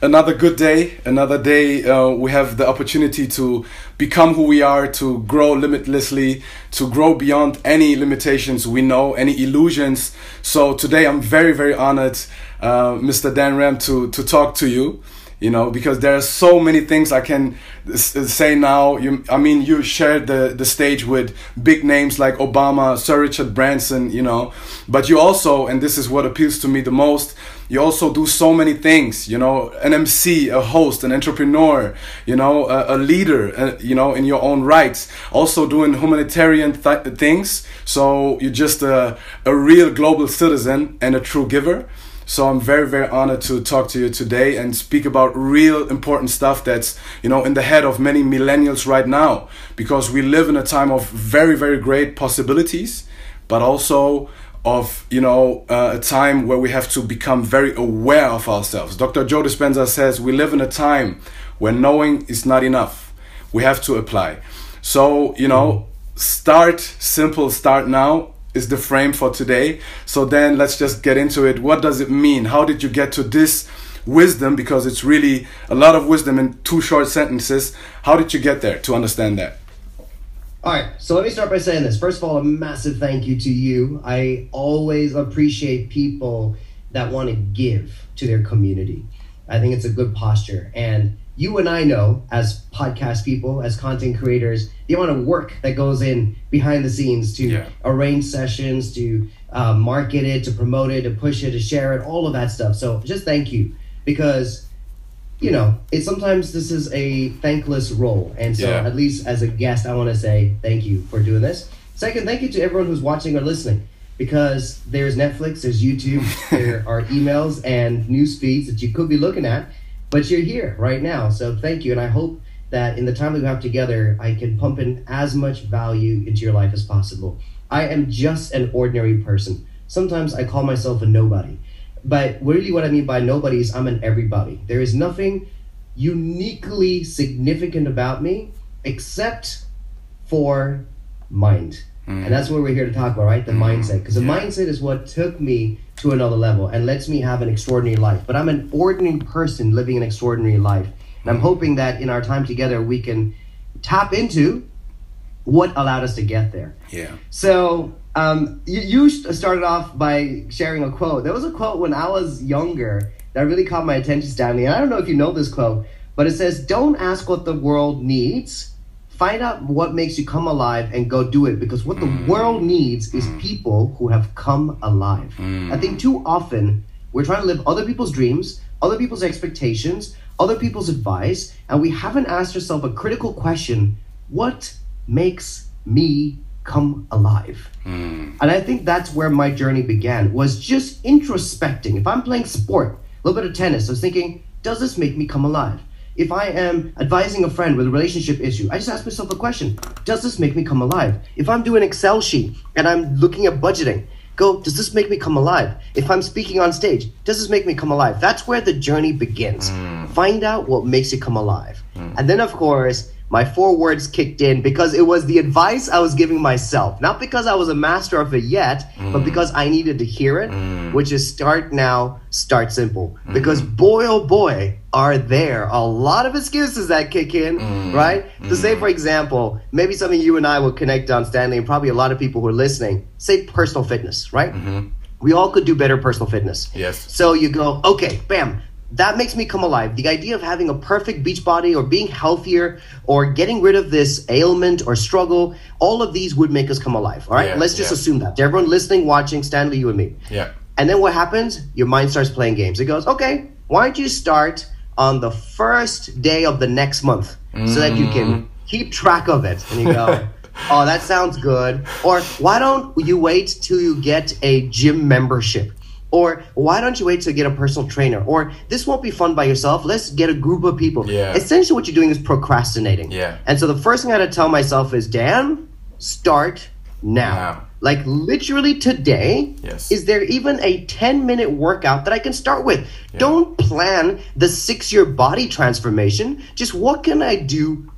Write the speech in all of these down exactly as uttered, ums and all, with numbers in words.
another good day, another day. Uh, we have the opportunity to become who we are, to grow limitlessly, to grow beyond any limitations we know, any illusions. So today I'm very, very honored, uh, Mister Dan Ram, to, to talk to you. You know, because there are so many things I can say now. You, I mean, you shared the, the stage with big names like Obama, Sir Richard Branson, you know, but you also, and this is what appeals to me the most, you also do so many things, you know, an M C, a host, an entrepreneur, you know, a, a leader, uh, you know, in your own rights, also doing humanitarian th things. So you're just a, a real global citizen and a true giver. So I'm very, very honored to talk to you today and speak about real important stuff that's, you know, in the head of many millennials right now, because we live in a time of very, very great possibilities, but also of, you know, uh, a time where we have to become very aware of ourselves. Doctor Joe Dispenza says we live in a time where knowing is not enough. We have to apply. So, you know, start simple, start now is the frame for today. So then let's just get into it. What does it mean? How did you get to this wisdom? Because it's really a lot of wisdom in two short sentences. How did you get there to understand that? All right, so let me start by saying this. First of all, a massive thank you to you. I always appreciate people that want to give to their community. I think it's a good posture. And you and I know, as podcast people, as content creators, the amount of work that goes in behind the scenes to yeah. arrange sessions, to uh, market it, to promote it, to push it, to share it, all of that stuff. So just thank you, because, you know, it sometimes this is a thankless role. And so yeah. at least as a guest, I want to say thank you for doing this. Second, thank you to everyone who's watching or listening, because there's Netflix, there's YouTube, there are emails and news feeds that you could be looking at. But you're here right now, so thank you. And I hope that in the time that we have together, I can pump in as much value into your life as possible. I am just an ordinary person. Sometimes I call myself a nobody. But really what I mean by nobody is I'm an everybody. There is nothing uniquely significant about me except for mind. Mm. And that's what we're here to talk about, right? The mm. mindset. Because the yeah. mindset is what took me to another level and lets me have an extraordinary life. But I'm an ordinary person living an extraordinary life. And I'm hoping that in our time together, we can tap into what allowed us to get there. Yeah. So um, you, you started off by sharing a quote. There was a quote when I was younger that really caught my attention, Stanley. And I don't know if you know this quote, but it says, don't ask what the world needs. Find out what makes you come alive and go do it, because what the mm. world needs is mm. people who have come alive. Mm. I think too often we're trying to live other people's dreams, other people's expectations, other people's advice, and we haven't asked ourselves a critical question: what makes me come alive? Mm. And I think that's where my journey began, was just introspecting. If I'm playing sport, a little bit of tennis, I was thinking, does this make me come alive? If I am advising a friend with a relationship issue, I just ask myself a question: does this make me come alive? If I'm doing an Excel sheet and I'm looking at budgeting, go, does this make me come alive? If I'm speaking on stage, does this make me come alive? That's where the journey begins. Mm. Find out what makes you come alive. Mm. And then, of course, my four words kicked in, because it was the advice I was giving myself. Not because I was a master of it yet, mm. but because I needed to hear it, mm. which is start now, start simple. Mm. Because boy, oh boy, are there a lot of excuses that kick in, mm. right? Mm. To say, for example, maybe something you and I will connect on, Stanley, and probably a lot of people who are listening, say personal fitness, right? Mm-hmm. We all could do better personal fitness. Yes. So you go, okay, bam. That makes me come alive. The idea of having a perfect beach body or being healthier or getting rid of this ailment or struggle, all of these would make us come alive. All right, yeah, let's just yeah. assume that. To everyone listening, watching, Stanley, you and me. Yeah. And then what happens? Your mind starts playing games. It goes, okay, why don't you start on the first day of the next month mm. so that you can keep track of it? And you go, oh, that sounds good. Or why don't you wait till you get a gym membership? Or why don't you wait to get a personal trainer? Or this won't be fun by yourself. Let's get a group of people. Yeah. Essentially what you're doing is procrastinating. Yeah. And so the first thing I had to tell myself is, Dan, start now. Wow. Like literally today, yes. is there even a ten minute workout that I can start with? Yeah. Don't plan the six year body transformation. Just what can I do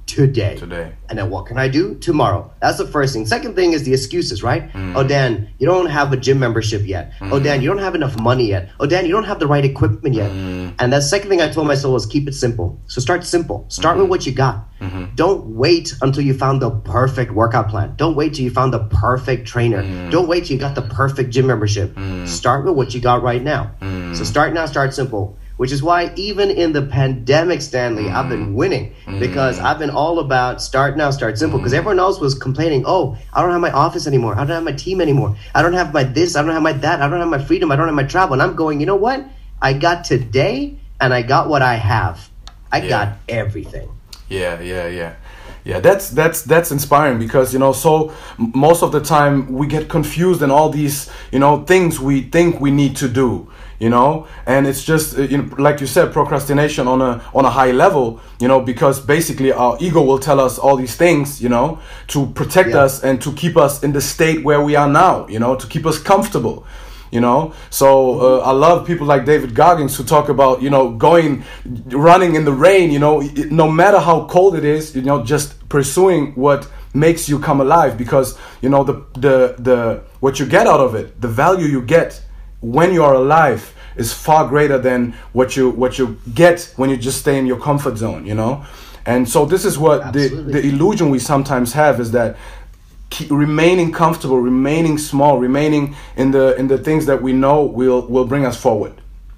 today. Today. And then what can I do tomorrow? That's the first thing. Second thing is the excuses, right? Mm. Oh, Dan, you don't have a gym membership yet. Mm. Oh, Dan, you don't have enough money yet. Oh, Dan, you don't have the right equipment yet. Mm. And the second thing I told myself was keep it simple. So start simple. Start mm-hmm. with what you got. Mm-hmm. Don't wait until you found the perfect workout plan. Don't wait till you found the perfect trainer. Mm. Don't wait till you got the perfect gym membership. Mm. Start with what you got right now. Mm. So start now, start simple. Which is why even in the pandemic, Stanley, mm. I've been winning because mm. I've been all about start now, start simple. Because mm. everyone else was complaining, oh, I don't have my office anymore. I don't have my team anymore. I don't have my this. I don't have my that. I don't have my freedom. I don't have my travel. And I'm going, you know what? I got today and I got what I have. I yeah. got everything. Yeah, yeah, yeah. Yeah, that's that's that's inspiring because, you know, so most of the time we get confused in all these, you know, things we think we need to do. You know, and it's just, you know, like you said, procrastination on a on a high level, you know, because basically our ego will tell us all these things, you know, to protect yeah. us and to keep us in the state where we are now, you know, to keep us comfortable, you know. So uh, I love people like David Goggins who talk about, you know, going, running in the rain, you know, no matter how cold it is, you know, just pursuing what makes you come alive because, you know, the the the what you get out of it, the value you get when you are alive is far greater than what you what you get when you just stay in your comfort zone, you know. And so this is what the, the illusion we sometimes have is that keep remaining comfortable, remaining small, remaining in the in the things that we know will will bring us forward.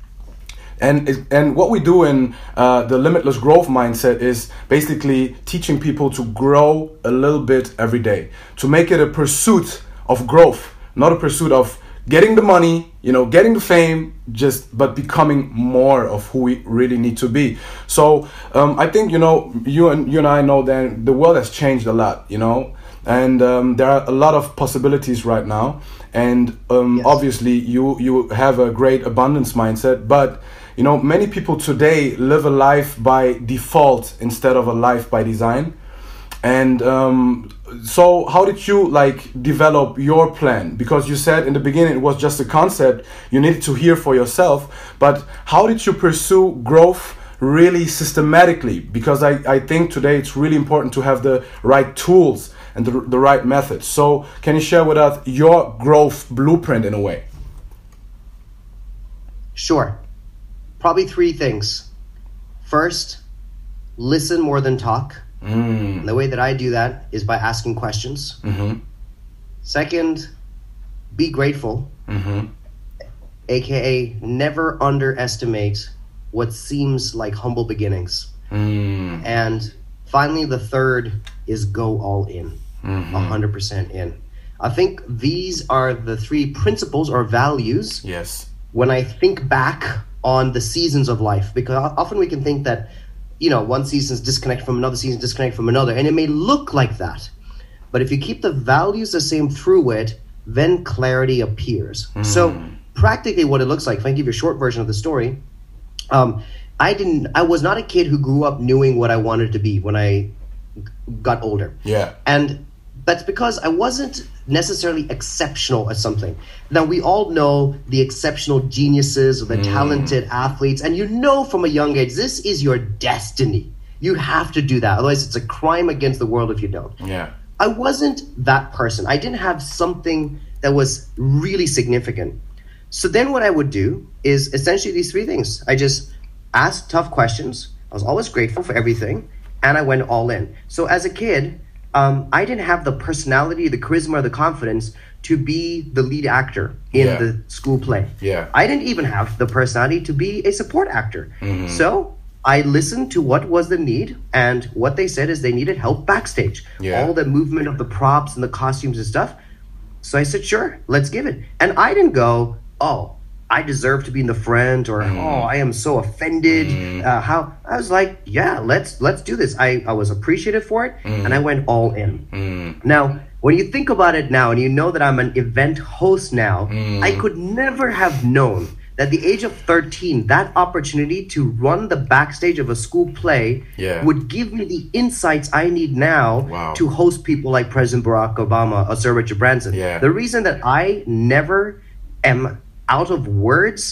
And and what we do in uh, the Limitless Growth Mindset is basically teaching people to grow a little bit every day, to make it a pursuit of growth, not a pursuit of getting the money, you know, getting the fame, just but becoming more of who we really need to be. So um, I think, you know, you and you and I know that the world has changed a lot, you know, and um, there are a lot of possibilities right now. And um, yes. obviously you you have a great abundance mindset, but you know, many people today live a life by default instead of a life by design. And um, so how did you like develop your plan? Because you said in the beginning it was just a concept you needed to hear for yourself, but how did you pursue growth really systematically? Because I, I think today it's really important to have the right tools and the, the right methods. So can you share with us your growth blueprint in a way? Sure. Probably three things. First, listen more than talk. Mm. And the way that I do that is by asking questions. Mm-hmm. Second, be grateful. Mm-hmm. A K A never underestimate what seems like humble beginnings. Mm. And finally, the third is go all in, mm-hmm. one hundred percent in. I think these are the three principles or values. Yes. When I think back on the seasons of life, because often we can think that, you know, one season is disconnected from another season, disconnected from another, and it may look like that. But if you keep the values the same through it, then clarity appears. Mm. So practically what it looks like, if I give you a short version of the story, um, I didn't, I was not a kid who grew up knowing what I wanted to be when I got older. Yeah. And that's because I wasn't necessarily exceptional at something. Now, we all know the exceptional geniuses or the mm. talented athletes, and you know from a young age, this is your destiny. You have to do that. Otherwise, it's a crime against the world if you don't. Yeah. I wasn't that person. I didn't have something that was really significant. So then what I would do is essentially these three things. I just asked tough questions. I was always grateful for everything, and I went all in. So as a kid, Um, I didn't have the personality, the charisma, or the confidence to be the lead actor in yeah. the school play. Yeah. I didn't even have the personality to be a support actor. Mm-hmm. So I listened to what was the need, and what they said is they needed help backstage. Yeah. All the movement of the props and the costumes and stuff. So I said, sure, let's give it. And I didn't go, oh, I deserve to be in the front, or mm. oh, I am so offended. Mm. Uh, how I was like, yeah, let's let's do this. I, I was appreciative for it, mm. and I went all in. Mm. Now, when you think about it now, and you know that I'm an event host now, mm. I could never have known that at the age of thirteen, that opportunity to run the backstage of a school play yeah. would give me the insights I need now wow. to host people like President Barack Obama or Sir Richard Branson. Yeah. The reason that I never am out of words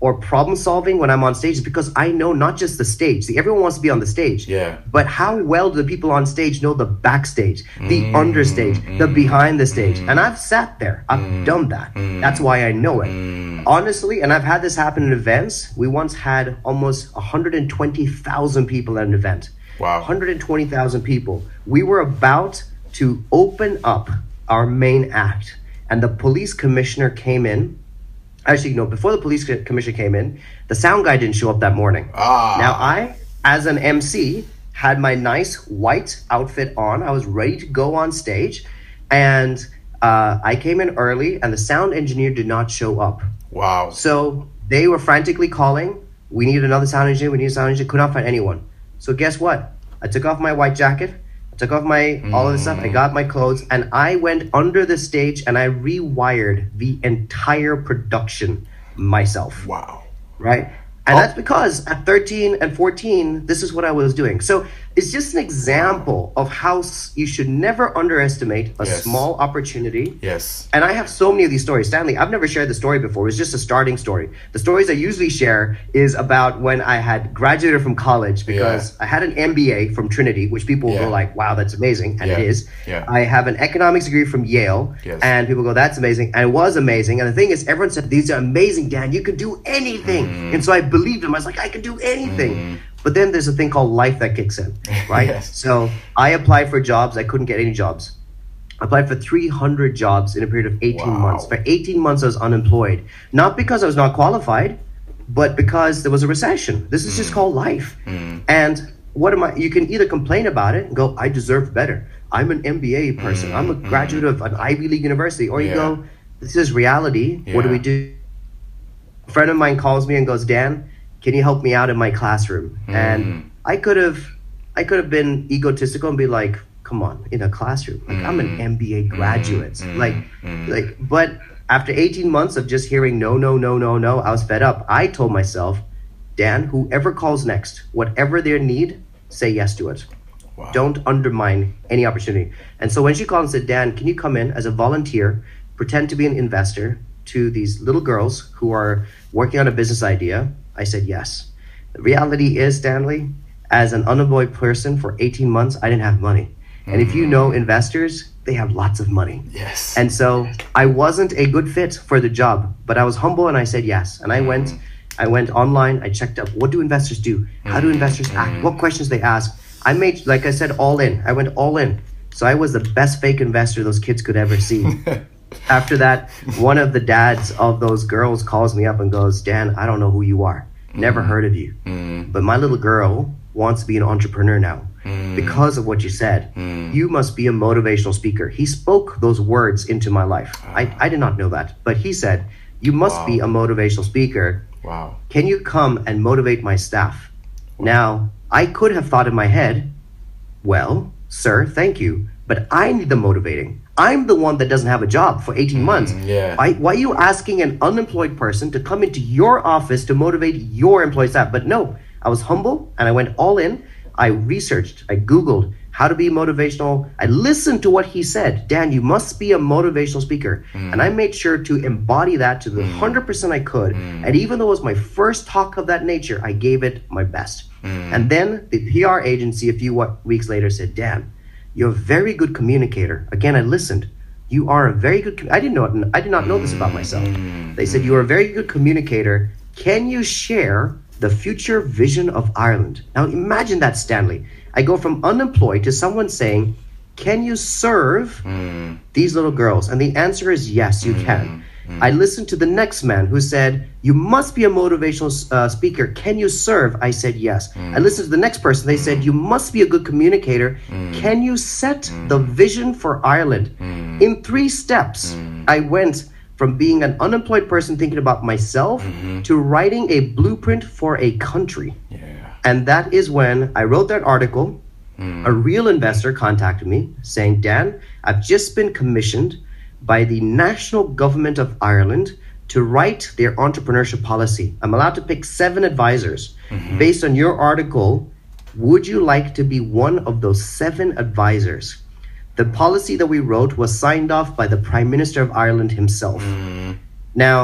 or problem solving when I'm on stage is because I know not just the stage. See, everyone wants to be on the stage. Yeah. But how well do the people on stage know the backstage, the Mm, understage, mm, the behind the stage? mm, And I've sat there. I've mm, done that. mm, That's why I know it. mm. Honestly, and I've had this happen in events. We once had almost one hundred twenty thousand people at an event. Wow. one hundred twenty thousand people. We were about to open up our main act, and the police commissioner came in. Actually, no, before the police commissioner came in, the sound guy didn't show up that morning. Ah. Now, I, as an M C, had my nice white outfit on. I was ready to go on stage, and uh, I came in early, and the sound engineer did not show up. Wow. So they were frantically calling. We need another sound engineer. We need a sound engineer. Could not find anyone. So guess what? I took off my white jacket. I took off my all of this stuff. I got my clothes, and I went under the stage and I rewired the entire production myself. Wow. Right? And Oh. that's because at thirteen and fourteen, this is what I was doing. So it's just an example of how s- you should never underestimate a Yes. small opportunity. Yes. And I have so many of these stories. Stanley, I've never shared the story before. It's just a starting story. The stories I usually share is about when I had graduated from college because I had an M B A from Trinity, which people Yeah. go like, wow, that's amazing. And it Yeah. is. Yeah. I have an economics degree from Yale. Yes. And people go, that's amazing. And it was amazing. And the thing is, everyone said, these are amazing, Dan. You can do anything. Mm. And so I believed him. I was like, I can do anything. But then there's a thing called life that kicks in, right? Yes. So I applied for jobs. I couldn't get any jobs. I applied for three hundred jobs in a period of eighteen Wow. months. For eighteen months, I was unemployed. Not because I was not qualified, but because there was a recession. This is just called life. And what am I? You can either complain about it and go, I deserve better. I'm an M B A person. I'm a graduate of an Ivy League university. Or you Yeah. go, this is reality. What do Yeah. we do? A friend of mine calls me and goes, Dan, can you help me out in my classroom? And I could have, I could have been egotistical and be like, come on, in a classroom, like I'm an M B A graduate, like, like. But after eighteen months of just hearing no, no, no, no, no, I was fed up. I told myself, Dan, whoever calls next, whatever their need, say yes to it. Wow. Don't undermine any opportunity. And so when she called and said, Dan, can you come in as a volunteer, pretend to be an investor to these little girls who are working on a business idea? I said yes. The reality is, Stanley, as an unemployed person for eighteen months, I didn't have money. And if you know investors, they have lots of money. Yes. And so I wasn't a good fit for the job, but I was humble and I said yes. And I went, I went online, I checked up, what do investors do? How do investors act? What questions they ask? I made, like I said, all in. I went all in. So I was the best fake investor those kids could ever see. After that, one of the dads of those girls calls me up and goes, Dan, I don't know who you are. Never heard of you. But my little girl wants to be an entrepreneur now because of what you said. You must be a motivational speaker. He spoke those words into my life. I, I did not know that. But he said, you must Wow. be a motivational speaker. Wow. Can you come and motivate my staff? Now, I could have thought in my head, well, sir, thank you, but I need the motivating. I'm the one that doesn't have a job for eighteen months. yeah. Why, why are you asking an unemployed person to come into your office to motivate your employee staff? But no, I was humble and I went all in. I researched, I Googled how to be motivational. I listened to what he said. Dan, you must be a motivational speaker. And I made sure to embody that to the one hundred percent I could. And even though it was my first talk of that nature, I gave it my best. And then the P R agency a few wa- weeks later said, Dan, you're a very good communicator. Again, I listened. You are a very good, com- I didn't know it. I did not know this about myself. They said, you are a very good communicator. Can you share the future vision of Ireland? Now imagine that, Stanley. I go from unemployed to someone saying, can you serve these little girls? And the answer is yes, you can. I listened to the next man who said, you must be a motivational uh, speaker. Can you serve? I said yes. I listened to the next person. They said, you must be a good communicator. Can you set the vision for Ireland? In three steps, I went from being an unemployed person thinking about myself to writing a blueprint for a country. Yeah. And that is when I wrote that article. A real investor contacted me saying, Dan, I've just been commissioned by the national government of Ireland to write their entrepreneurship policy. I'm allowed to pick seven advisors. Based on your article, would you like to be one of those seven advisors? The policy that we wrote was signed off by the Prime Minister of Ireland himself. Now,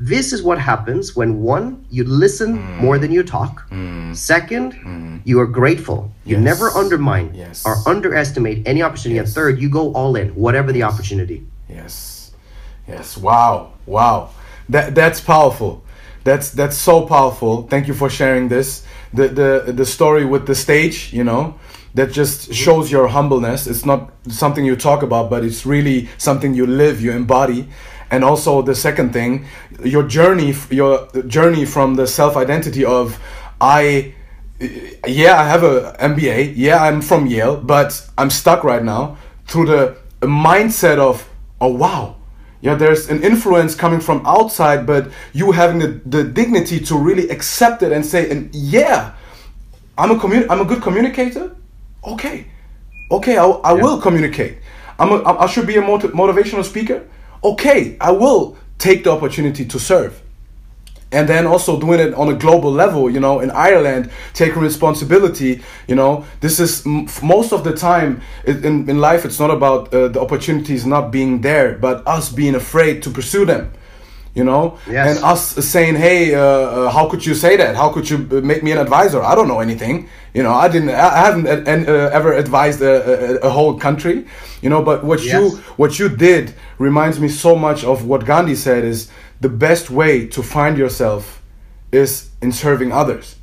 this is what happens when, one, you listen mm. more than you talk. Mm. Second, mm. you are grateful. You yes. never undermine yes. or underestimate any opportunity. Yes. And third, you go all in, whatever the opportunity. Yes. Yes. Wow. Wow. That that's powerful. That's that's so powerful. Thank you for sharing this. The the the story with the stage, you know, that just shows your humbleness. It's not something you talk about, but it's really something you live, you embody. And also the second thing, your journey, your journey from the self-identity of, I, yeah, I have a M B A, yeah, I'm from Yale, but I'm stuck right now, through the mindset of, oh wow, yeah, there's an influence coming from outside, but you having the, the dignity to really accept it and say, and yeah, I'm a commun- I'm a good communicator. Okay, okay, I, I yeah. will communicate. I'm a, I should be a motiv- motivational speaker. Okay, I will take the opportunity to serve. And then also doing it on a global level, you know, in Ireland, taking responsibility, you know, this is m- most of the time in, in life, it's not about uh, the opportunities not being there, but us being afraid to pursue them, you know, yes. and us saying, hey, uh, uh, how could you say that? How could you make me an advisor? I don't know anything. You know, I didn't, I haven't uh, uh, ever advised a, a, a whole country, you know, but what yes. you, what you did reminds me so much of what Gandhi said is the best way to find yourself is in serving others.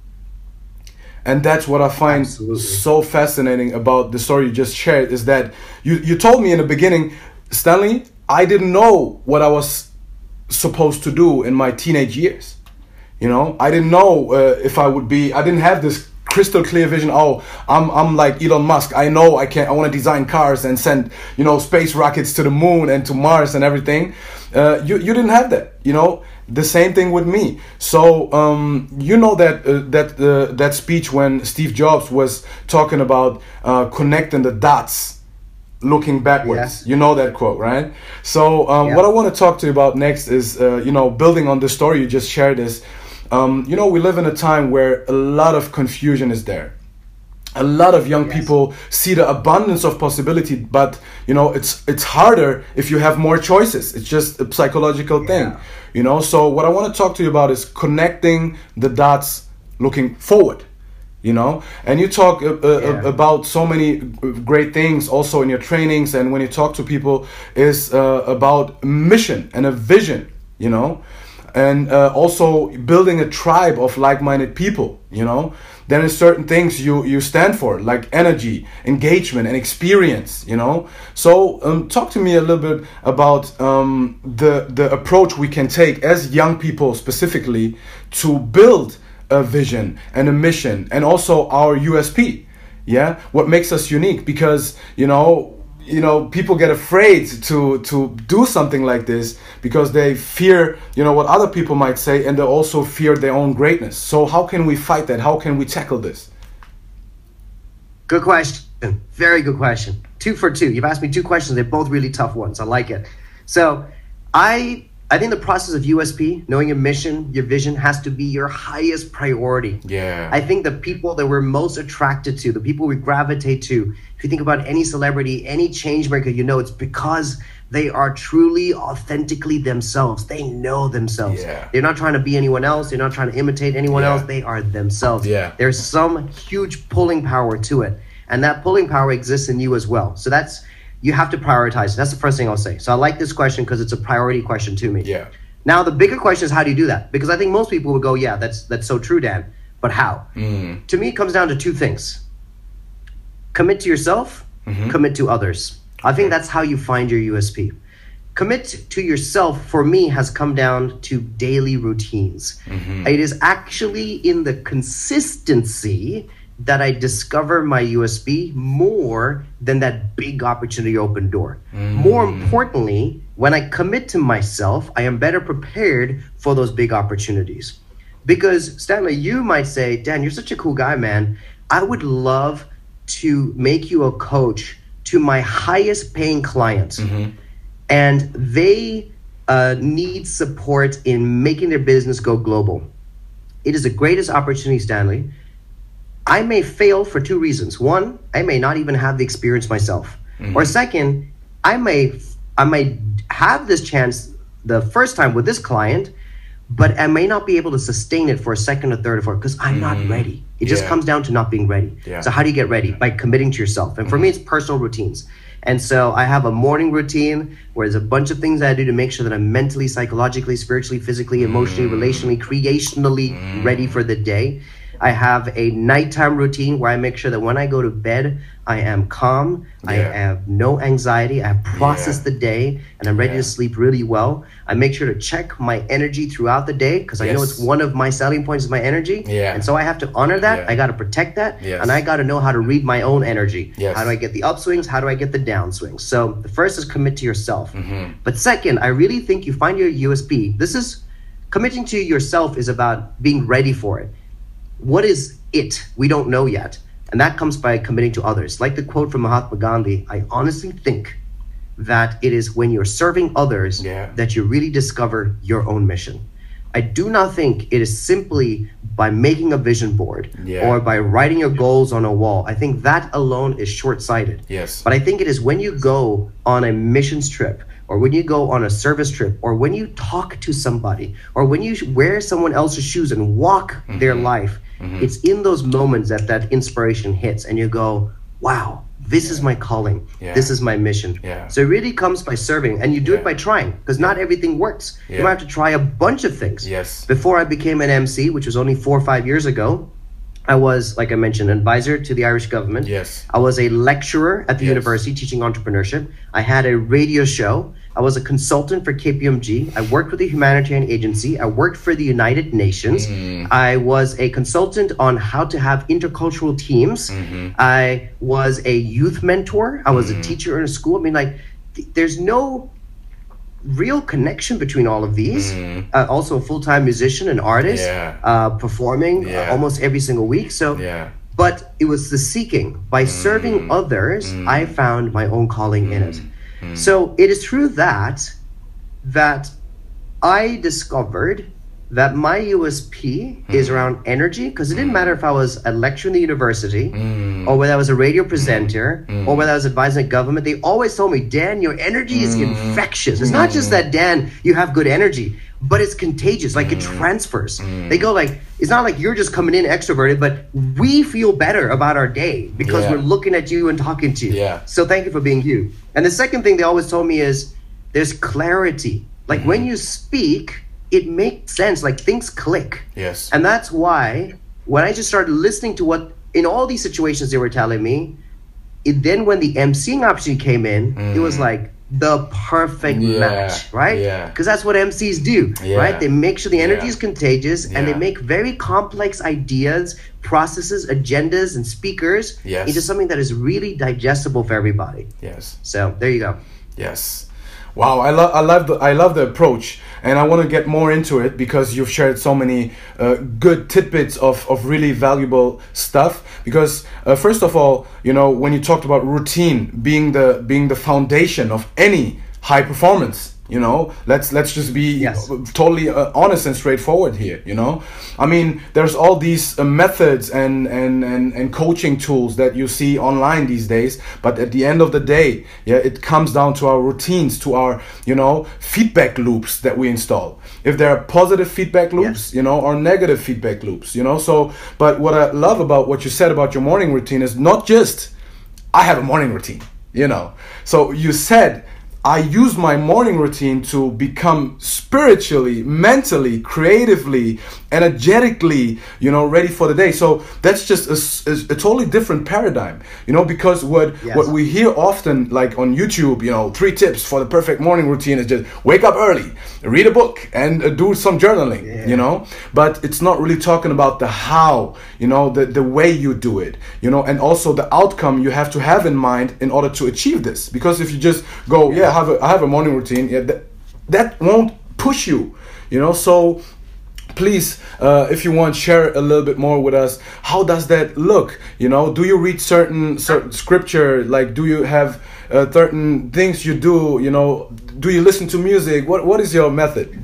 And that's what I find Absolutely. so fascinating about the story you just shared is that you, you told me in the beginning, Stanley, I didn't know what I was supposed to do in my teenage years. You know, I didn't know uh, if I would be, I didn't have this crystal clear vision. Oh, I'm I'm like Elon Musk. I know I can. I want to design cars and send, you know, space rockets to the moon and to Mars and everything. Uh, you you didn't have that. You know, the same thing with me. So um, you know that uh, that uh, that speech when Steve Jobs was talking about uh, connecting the dots, looking backwards. Yeah. You know that quote, right? So um, yeah. what I want to talk to you about next is uh, you know, building on the story you just shared is. Um, you know, we live in a time where a lot of confusion is there. A lot of young yes. people see the abundance of possibility, but you know, it's it's harder if you have more choices. It's just a psychological yeah. thing, you know. So what I want to talk to you about is connecting the dots, looking forward, you know. And you talk uh, uh, yeah. about so many great things also in your trainings, and when you talk to people, is uh, about mission and a vision, you know. And uh, also building a tribe of like-minded people, you know. There are certain things you, you stand for, like energy, engagement, and experience, you know. So um, talk to me a little bit about um, the, the approach we can take as young people specifically to build a vision and a mission and also our U S P, yeah? What makes us unique, because, you know, you know, people get afraid to to do something like this because they fear, you know, what other people might say, and they also fear their own greatness. So how can we fight that? How can we tackle this? Good question. Very good question. Two for two. You've asked me two questions. They're both really tough ones. I like it. So I I think the process of U S P, knowing your mission, your vision, has to be your highest priority. Yeah. I think the people that we're most attracted to, the people we gravitate to, if you think about any celebrity, any change maker, you know, it's because they are truly, authentically themselves. They know themselves. Yeah. They're not trying to be anyone else. They're not trying to imitate anyone yeah. else. They are themselves. Yeah. There's some huge pulling power to it. And that pulling power exists in you as well. So that's, you have to prioritize. That's the first thing I'll say. So I like this question because it's a priority question to me. Yeah. Now, the bigger question is, how do you do that? Because I think most people would go, yeah, that's that's so true, Dan. But how? Mm. To me, it comes down to two things. Commit to yourself, mm-hmm. commit to others. I think that's how you find your U S P. Commit to yourself, for me, has come down to daily routines. Mm-hmm. It is actually in the consistency that I discover my U S P more than that big opportunity open door. Mm. More importantly, when I commit to myself, I am better prepared for those big opportunities. Because Stanley, you might say, Dan, you're such a cool guy, man. I would love to make you a coach to my highest paying clients. Mm-hmm. And they uh, need support in making their business go global. It is the greatest opportunity, Stanley. I may fail for two reasons. One, I may not even have the experience myself. Mm-hmm. Or second, I may I may have this chance the first time with this client, but I may not be able to sustain it for a second or third or fourth because I'm mm. not ready. It just yeah. comes down to not being ready. Yeah. So how do you get ready? By committing to yourself. And for mm-hmm. me, it's personal routines. And so I have a morning routine where there's a bunch of things I do to make sure that I'm mentally, psychologically, spiritually, physically, emotionally, mm. relationally, creationally mm. ready for the day. I have a nighttime routine where I make sure that when I go to bed, I am calm, yeah. I have no anxiety, I have processed yeah. the day, and I'm ready yeah. to sleep really well. I make sure to check my energy throughout the day because I yes. know it's one of my selling points is my energy. Yeah. And so I have to honor that, yeah. I got to protect that, yes. and I got to know how to read my own energy. Yes. How do I get the upswings? How do I get the downswings? So the first is commit to yourself. Mm-hmm. But second, I really think you find your U S P. This is, committing to yourself is about being ready for it. What is it? We don't know yet. And that comes by committing to others. Like the quote from Mahatma Gandhi, I honestly think that it is when you're serving others yeah. that you really discover your own mission. I do not think it is simply by making a vision board yeah. or by writing your goals on a wall. I think that alone is short-sighted. Yes. But I think it is when you go on a missions trip, or when you go on a service trip, or when you talk to somebody, or when you wear someone else's shoes and walk mm-hmm. their life, mm-hmm. it's in those moments that that inspiration hits and you go, wow, this yeah. is my calling. Yeah. This is my mission. Yeah. So it really comes by serving, and you do yeah. it by trying, because not everything works. Yeah. You might have to try a bunch of things. Yes. Before I became an M C, which was only four or five years ago, I was, like I mentioned, an advisor to the Irish government. Yes. I was a lecturer at the yes. university teaching entrepreneurship. I had a radio show. I was a consultant for K P M G. I worked with a humanitarian agency. I worked for the United Nations. Mm. I was a consultant on how to have intercultural teams. Mm-hmm. I was a youth mentor. I was mm. a teacher in a school. I mean, like, th- there's no real connection between all of these. Mm. Uh, also a full-time musician and artist, yeah. uh, performing yeah. uh, almost every single week. So, yeah. but it was the seeking. By mm. serving others, mm. I found my own calling mm. in it. Mm. So it is through that that I discovered that my U S P mm. is around energy, because it didn't mm. matter if I was a lecturer in the university mm. or whether I was a radio presenter mm. or whether I was advising the government. They always told me, Dan, your energy is mm. infectious. It's mm. not just that, Dan, you have good energy, but it's contagious, like mm. it transfers. Mm. They go like, it's not like you're just coming in extroverted, but we feel better about our day because yeah. we're looking at you and talking to you. Yeah. So thank you for being you. And the second thing they always told me is there's clarity. Like mm. when you speak, it makes sense, like things click. Yes. And that's why when I just started listening to what, in all these situations they were telling me, it, then when the emceeing opportunity came in, mm. it was like the perfect yeah. match, right? Yeah. Because that's what M Cs do, yeah. right? They make sure the energy yeah. is contagious yeah. and they make very complex ideas, processes, agendas, and speakers yes. into something that is really digestible for everybody. Yes. So there you go. Yes. Wow, I love I love the I love the approach, and I want to get more into it because you've shared so many uh, good tidbits of, of really valuable stuff. Because uh, first of all, you know, when you talked about routine being the being the foundation of any high performance, you know, let's let's just be yes. totally uh, honest and straightforward here. You know, I mean, there's all these uh, methods and, and and and coaching tools that you see online these days, but at the end of the day, yeah, it comes down to our routines, to our, you know, feedback loops that we install. If there are positive feedback loops, yes. you know, or negative feedback loops, you know. So, but what I love about what you said about your morning routine is not just I have a morning routine, you know. So you said, I use my morning routine to become spiritually, mentally, creatively, energetically, you know, ready for the day. So that's just a, a, a totally different paradigm, you know, because what yes. what we hear often, like on YouTube, you know, three tips for the perfect morning routine is just wake up early, read a book, and uh, do some journaling, yeah. you know. But it's not really talking about the how, you know, the, the way you do it, you know, and also the outcome you have to have in mind in order to achieve this. Because if you just go, yeah, I have a, I have a morning routine, yeah, that, that won't push you, you know. So please, uh, if you want, share a little bit more with us. How does that look? You know, do you read certain, certain scripture? Like, do you have uh, certain things you do? You know, do you listen to music? What What is your method?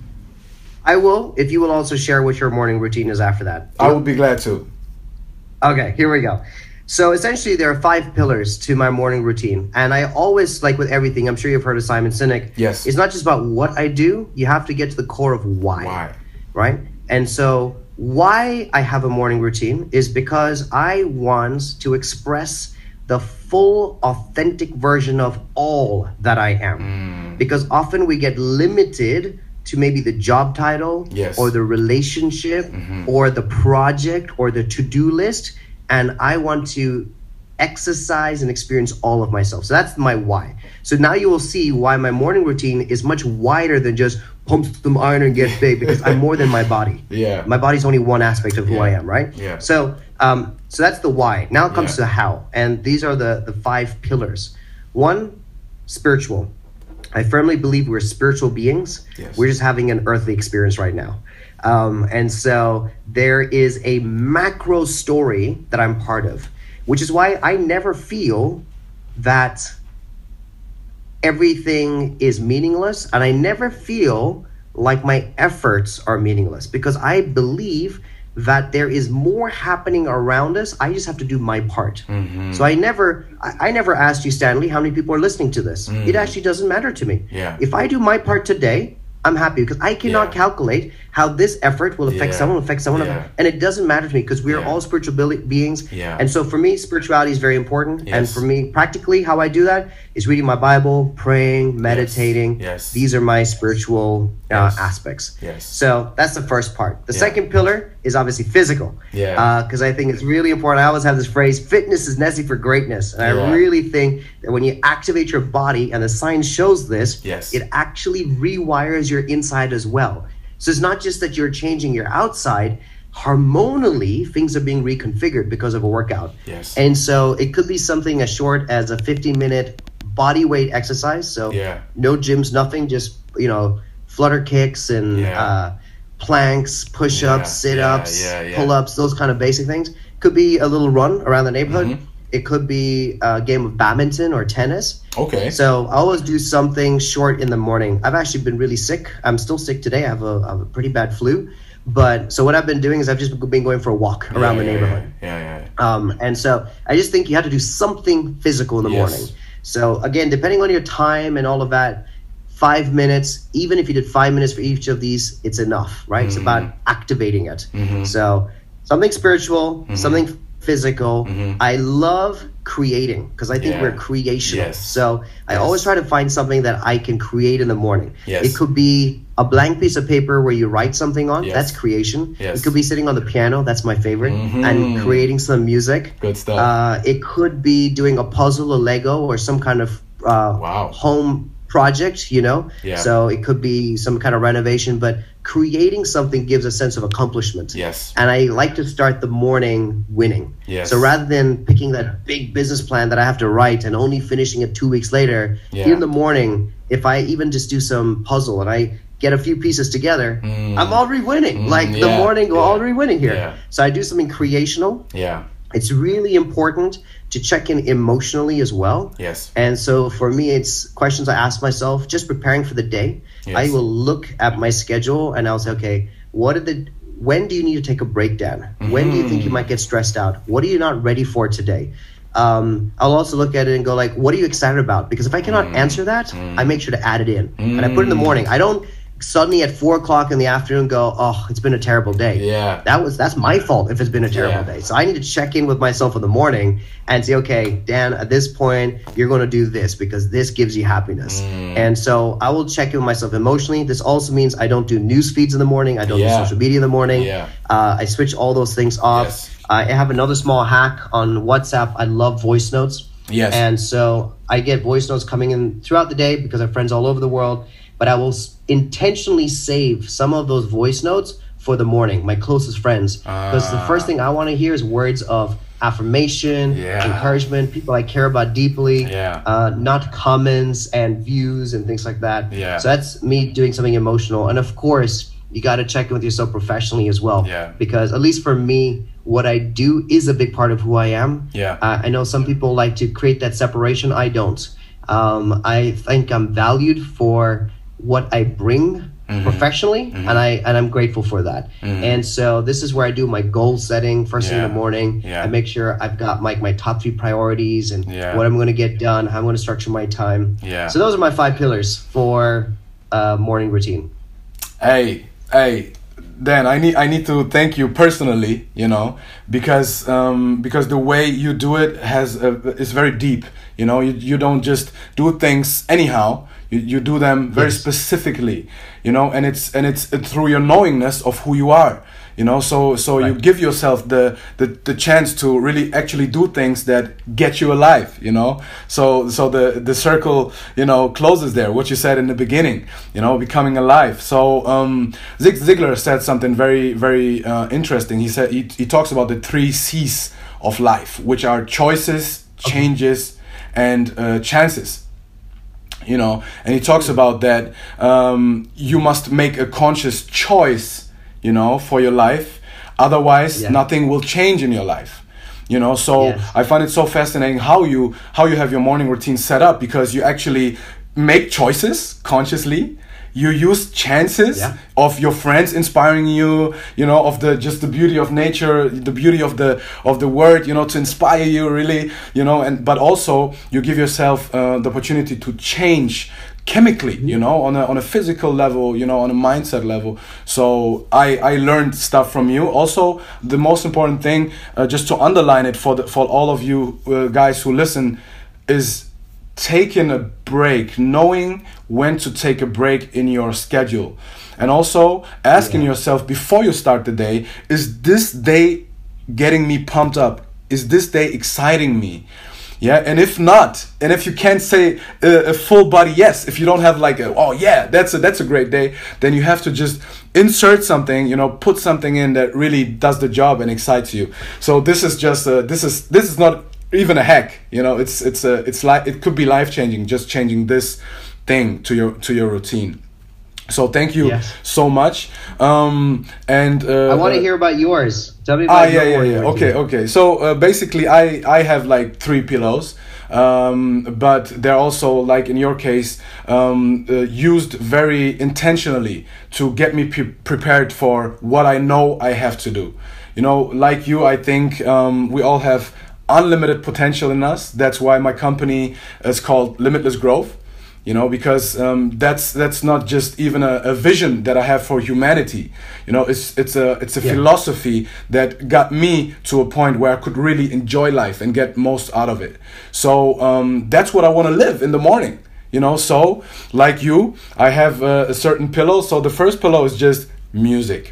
I will, if you will also share what your morning routine is after that. I would be glad to. Okay, here we go. So essentially, there are five pillars to my morning routine. And I always, like with everything, I'm sure you've heard of Simon Sinek. Yes. It's not just about what I do. You have to get to the core of why. Why? Right? And so why I have a morning routine is because I want to express the full, authentic version of all that I am. Mm. Because often we get limited to maybe the job title, yes, or the relationship, mm-hmm, or the project, or the to-do list. And I want to exercise and experience all of myself. So that's my why. So now you will see why my morning routine is much wider than just pump some iron and get big, because I'm more than my body. Yeah. My body's only one aspect of who yeah. I am, right? Yeah. So um, so that's the why. Now it comes yeah. to the how. And these are the, the five pillars. One, spiritual. I firmly believe we're spiritual beings. Yes. We're just having an earthly experience right now. Um, and so there is a macro story that I'm part of, which is why I never feel that everything is meaningless, and I never feel like my efforts are meaningless, because I believe that there is more happening around us. I just have to do my part. Mm-hmm. So I never, I, I never asked you, Stanley, how many people are listening to this? Mm. It actually doesn't matter to me. Yeah. If I do my part today, I'm happy, because I cannot yeah. calculate how this effort will affect yeah. someone, affect someone, yeah. and it doesn't matter to me, because we are yeah. all spiritual beings. Yeah. And so for me, spirituality is very important. Yes. And for me, practically, how I do that is reading my Bible, praying, meditating. Yes. Yes. These are my spiritual uh, yes. aspects. Yes. So that's the first part. The yeah. second pillar is obviously physical. Yeah. Because uh, I think it's really important. I always have this phrase: fitness is necessary for greatness. And yeah. I really think that when you activate your body, and the science shows this, yes. it actually rewires your inside as well. So it's not just that you're changing your outside. Hormonally, things are being reconfigured because of a workout. Yes. And so it could be something as short as a fifteen minute body weight exercise. So yeah. no gyms, nothing, just, you know, flutter kicks and yeah. uh, planks, push-ups, yeah. sit-ups, yeah. Yeah. Yeah. pull-ups, those kind of basic things. Could be a little run around the neighborhood. Mm-hmm. It could be a game of badminton or tennis. Okay. So I always do something short in the morning. I've actually been really sick. I'm still sick today. I have a, I have a pretty bad flu. But so what I've been doing is I've just been going for a walk around yeah, the neighborhood. Yeah, yeah, yeah. Um, and so I just think you have to do something physical in the yes. morning. So again, depending on your time and all of that, five minutes, even if you did five minutes for each of these, it's enough, right? Mm-hmm. It's about activating it. Mm-hmm. So something spiritual, mm-hmm. something physical. Mm-hmm. I love creating, because I think yeah. we're creational. Yes. So I yes. always try to find something that I can create in the morning. Yes. It could be a blank piece of paper where you write something on. Yes. That's creation. Yes. It could be sitting on the piano. That's my favorite. Mm-hmm. And creating some music. Good stuff. Uh, it could be doing a puzzle, a Lego, or some kind of uh, wow. home project, you know? Yeah. So it could be some kind of renovation, but creating something gives a sense of accomplishment. Yes. And I like to start the morning winning. Yes. So rather than picking that big business plan that I have to write and only finishing it two weeks later, yeah. in the morning, if I even just do some puzzle and I get a few pieces together, mm. I'm already winning. Mm, like yeah, the morning, we're yeah. already winning here. Yeah. So I do something creational. Yeah. It's really important to check in emotionally as well. Yes. And so for me, it's questions I ask myself just preparing for the day. Yes. I will look at my schedule and I'll say, okay, what are the when do you need to take a breakdown? Mm-hmm. When do you think you might get stressed out? What are you not ready for today? Um, I'll also look at it and go like, what are you excited about? Because if I cannot mm. answer that, mm. I make sure to add it in. Mm. And I put it in the morning. I don't suddenly at four o'clock in the afternoon go, oh, it's been a terrible day. Yeah. That was that's my fault if it's been a terrible yeah. day. So I need to check in with myself in the morning and say, okay, Dan, at this point, you're going to do this because this gives you happiness. Mm. And so I will check in with myself emotionally. This also means I don't do news feeds in the morning. I don't yeah. do social media in the morning. Yeah. Uh, I switch all those things off. Yes. Uh, I have another small hack on WhatsApp. I love voice notes. Yes. And so I get voice notes coming in throughout the day because I have friends all over the world. But I will intentionally save some of those voice notes for the morning, my closest friends. Because uh, the first thing I want to hear is words of affirmation, yeah. encouragement, people I care about deeply, yeah. uh, not comments and views and things like that. Yeah. So that's me doing something emotional. And of course, you got to check in with yourself professionally as well. Yeah. Because at least for me, what I do is a big part of who I am. Yeah. Uh, I know some people like to create that separation. I don't. Um, I think I'm valued for what I bring mm-hmm. professionally, mm-hmm. and I and I'm grateful for that. Mm-hmm. And so this is where I do my goal setting first yeah. thing in the morning. Yeah. I make sure I've got like my, my top three priorities and yeah. what I'm going to get done, how I'm going to structure my time. Yeah. So those are my five pillars for uh, morning routine. Hey, hey. Dan, I need I need to thank you personally, you know, because um, because the way you do it has a, is very deep. You know, you you don't just do things anyhow. You you do them very yes. specifically, you know, and it's and it's through your knowingness of who you are. You know, so so right. you give yourself the, the the chance to really actually do things that get you alive. You know, so so the the circle, you know, closes there. What you said in the beginning, you know, becoming alive. So um, Zig Ziglar said something very very uh, interesting. He said he he talks about the three C's of life, which are choices, changes, okay. and uh, chances. You know, and he talks about that um, you must make a conscious choice, you know, for your life. Otherwise, yeah. nothing will change in your life. You know, so yes. I find it so fascinating how you how you have your morning routine set up, because you actually make choices consciously. You use chances yeah. of your friends inspiring you, you know, of the just the beauty of nature, the beauty of the of the word, you know, to inspire you really, you know, and but also you give yourself uh, the opportunity to change chemically, you know, on a on a physical level, you know, on a mindset level. So I I learned stuff from you. Also, the most important thing, uh, just to underline it for the, for all of you uh, guys who listen, is taking a break, knowing when to take a break in your schedule, and also asking yeah. yourself before you start the day: is this day getting me pumped up? Is this day exciting me? Yeah, and if not, and if you can't say a, a full body yes, if you don't have like a, oh yeah, that's a that's a great day, then you have to just insert something, you know, put something in that really does the job and excites you. So this is just a, this is this is not even a hack, you know. It's it's a it's like it could be life changing, just changing this thing to your to your routine. So thank you yes. so much. Um, and uh, I want to hear about yours. Tell me about ah, yeah, yeah, yeah. Okay, okay. So uh, basically, I I have like three pillows, um, but they're also, like in your case, um, uh, used very intentionally to get me pre- prepared for what I know I have to do. You know, like you, I think um, we all have unlimited potential in us. That's why my company is called Limitless Growth. You know, because um, that's that's not just even a, a vision that I have for humanity. You know, it's it's a it's a yeah. philosophy that got me to a point where I could really enjoy life and get most out of it. So um, that's what I want to live in the morning. You know, so like you, I have a, a certain pillow. So the first pillow is just music.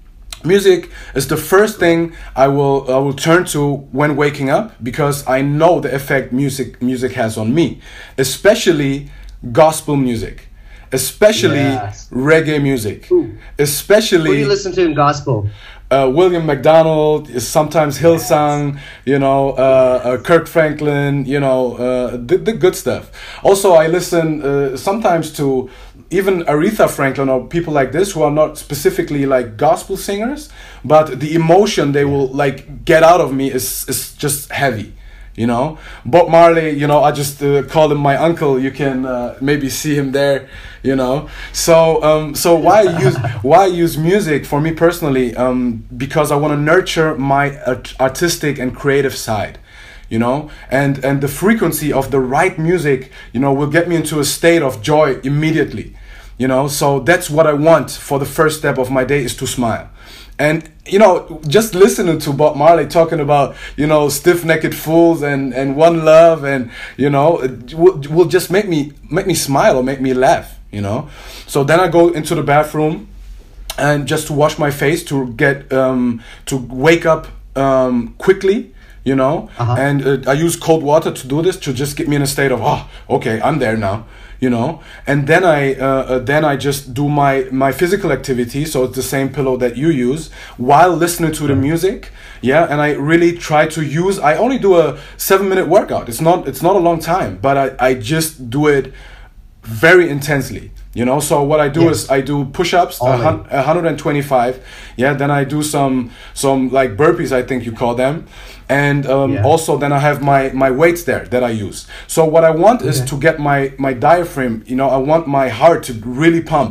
Music is the first thing I will I will turn to when waking up, because I know the effect music music has on me, especially gospel music, especially yes. reggae music, Ooh. especially. Who do you listen to in gospel? Uh, William McDonald, sometimes Hillsong, you know, uh, uh, Kirk Franklin, you know, uh, the, the good stuff. Also, I listen uh, sometimes to even Aretha Franklin or people like this who are not specifically like gospel singers, but the emotion they will like get out of me is is just heavy. You know, Bob Marley, you know, I just uh, call him my uncle. You can uh, maybe see him there, you know. So, um, so why I use why I use music for me personally? Um, because I want to nurture my art- artistic and creative side, you know, and and the frequency of the right music, you know, will get me into a state of joy immediately, you know. So that's what I want for the first step of my day, is to smile. And, you know, just listening to Bob Marley talking about, you know, stiff-necked fools and, and one love, and, you know, it will, will just make me make me smile or make me laugh, you know. So then I go into the bathroom and just to wash my face, to get, um, to wake up um, quickly, you know. Uh-huh. And uh, I use cold water to do this, to just get me in a state of, oh, okay, I'm there now. You know, and then I uh, uh, then I just do my my physical activity. So it's the same pillow that you use while listening to the music. Yeah, and I really try to use. I only do a seven minute workout. It's not it's not a long time, but I I just do it very intensely. You know, so what I do yes. is I do push-ups, one hundred twenty-five. Yeah, then I do some some like burpees, I think you call them. And um, yeah. also then I have my, my weights there that I use. So what I want okay. is to get my, my diaphragm, you know, I want my heart to really pump,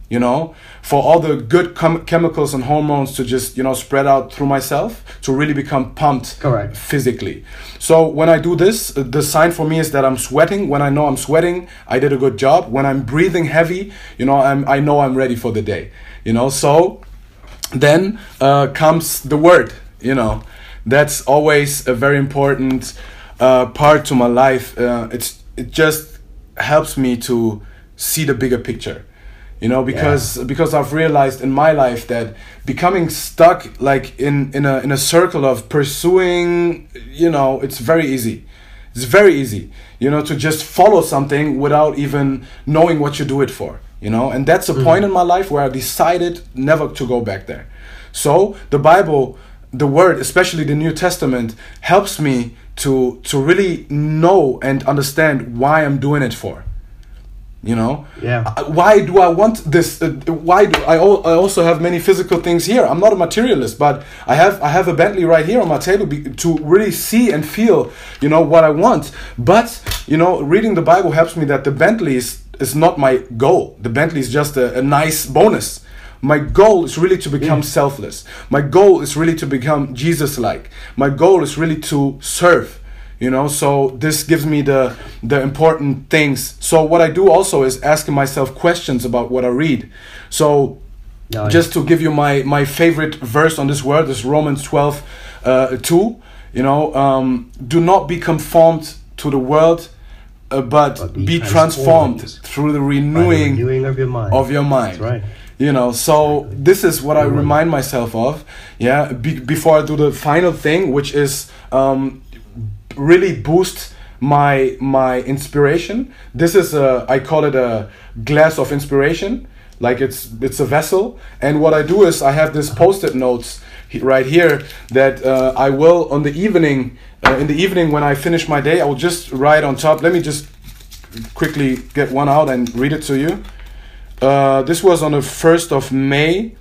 you know, for all the good chem- chemicals and hormones to just, you know, spread out through myself to really become pumped. Correct. Physically. So when I do this, uh, the sign for me is that I'm sweating. When I know I'm sweating, I did a good job. When I'm breathing heavy, you know, I'm, I know I'm ready for the day, you know. So then uh, comes the word, you know. That's always a very important uh, part to my life. Uh, it's it just helps me to see the bigger picture. You know, because yeah. because I've realized in my life that becoming stuck like in, in a in a circle of pursuing, you know, it's very easy. It's very easy, you know, to just follow something without even knowing what you do it for, you know. And that's a mm-hmm. point in my life where I decided never to go back there. So the Bible, the Word, especially the New Testament, helps me to to really know and understand why I'm doing it for. You know, yeah. Why do I want this? Uh, why do I? Al- I also have many physical things here. I'm not a materialist, but I have I have a Bentley right here on my table be- to really see and feel, you know, what I want. But you know, reading the Bible helps me that the Bentley is, is not my goal. The Bentley is just a, a nice bonus. My goal is really to become yeah. selfless. My goal is really to become Jesus-like. My goal is really to serve. You know, so this gives me the the important things. So what I do also is asking myself questions about what I read. So nice. Just to give you my, my favorite verse on this word is Romans twelve, uh, two. You know, um, do not be conformed to the world, uh, but, but be, be transformed, transformed through the renewing, the renewing of your mind. Of your mind. That's right. You know, so this is what I remind myself of. Yeah, be, before I do the final thing, which is um, really boost my my inspiration. This is a, I call it a glass of inspiration, like it's it's a vessel. And what I do is I have this post-it notes right here that uh, I will on the evening uh, in the evening when I finish my day, I will just write on top. Let me just quickly get one out and read it to you. Uh, this was on the first of May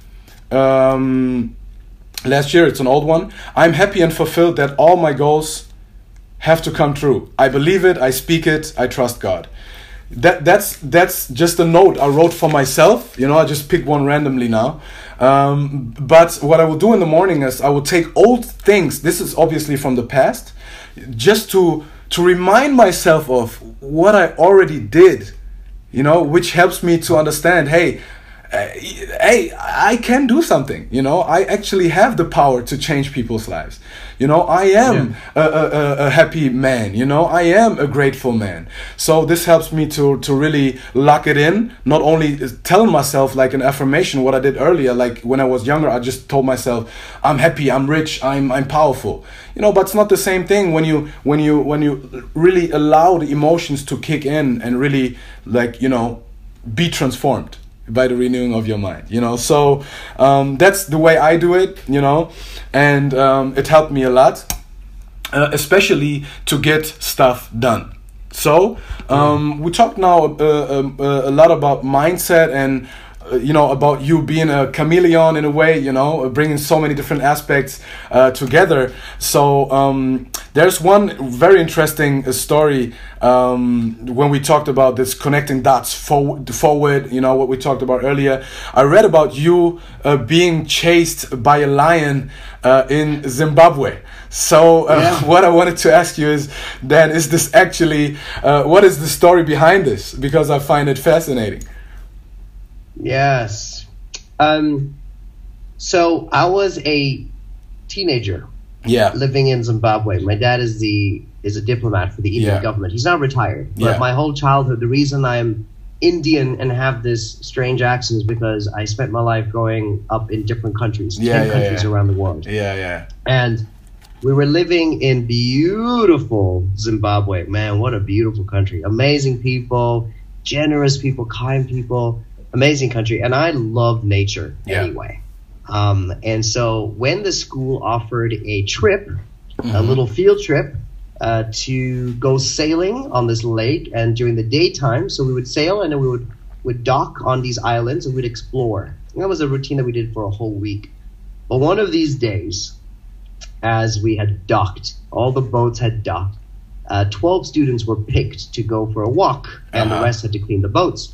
um, last year. It's an old one. I'm happy and fulfilled that all my goals have to come true. I believe it, I speak it, I trust God. That that's that's just a note I wrote for myself. You know, I just picked one randomly now. Um, but what I will do in the morning is I will take old things. This is obviously from the past, just to to remind myself of what I already did. You know, which helps me to understand, hey, uh, hey, I can do something. You know, I actually have the power to change people's lives. You know, I am yeah. a, a, a happy man. You know, I am a grateful man. So this helps me to to really lock it in. Not only telling myself like an affirmation, what I did earlier, like when I was younger, I just told myself, I'm happy, I'm rich, I'm I'm powerful. You know, but it's not the same thing when you when you when you really allow the emotions to kick in and really like, you know, be transformed by the renewing of your mind, you know. So um, that's the way I do it, you know, and um, it helped me a lot, uh, especially to get stuff done. So um, we talked now uh, uh, a lot about mindset and uh, you know, about you being a chameleon in a way, you know, bringing so many different aspects uh, together. So um, there's one very interesting story um, when we talked about this connecting dots forward, forward, you know, what we talked about earlier. I read about you uh, being chased by a lion uh, in Zimbabwe. So uh, yeah. what I wanted to ask you is, Dan, is this actually, uh, what is the story behind this? Because I find it fascinating. Yes. Um, so I was a teenager yeah. living in Zimbabwe. My dad is the is a diplomat for the Indian yeah. government. He's not retired. But yeah. my whole childhood, the reason I'm Indian and have this strange accent is because I spent my life growing up in different countries, yeah, ten yeah, countries yeah. around the world. Yeah, yeah. And we were living in beautiful Zimbabwe. Man, what a beautiful country. Amazing people, generous people, kind people. Amazing country, and I love nature yeah. anyway. Um, and so when the school offered a trip, mm-hmm. a little field trip, uh, to go sailing on this lake, and during the daytime, so we would sail and then we would, would dock on these islands and we'd explore. And that was a routine that we did for a whole week. But one of these days, as we had docked, all the boats had docked, uh, twelve students were picked to go for a walk, and uh-huh. the rest had to clean the boats.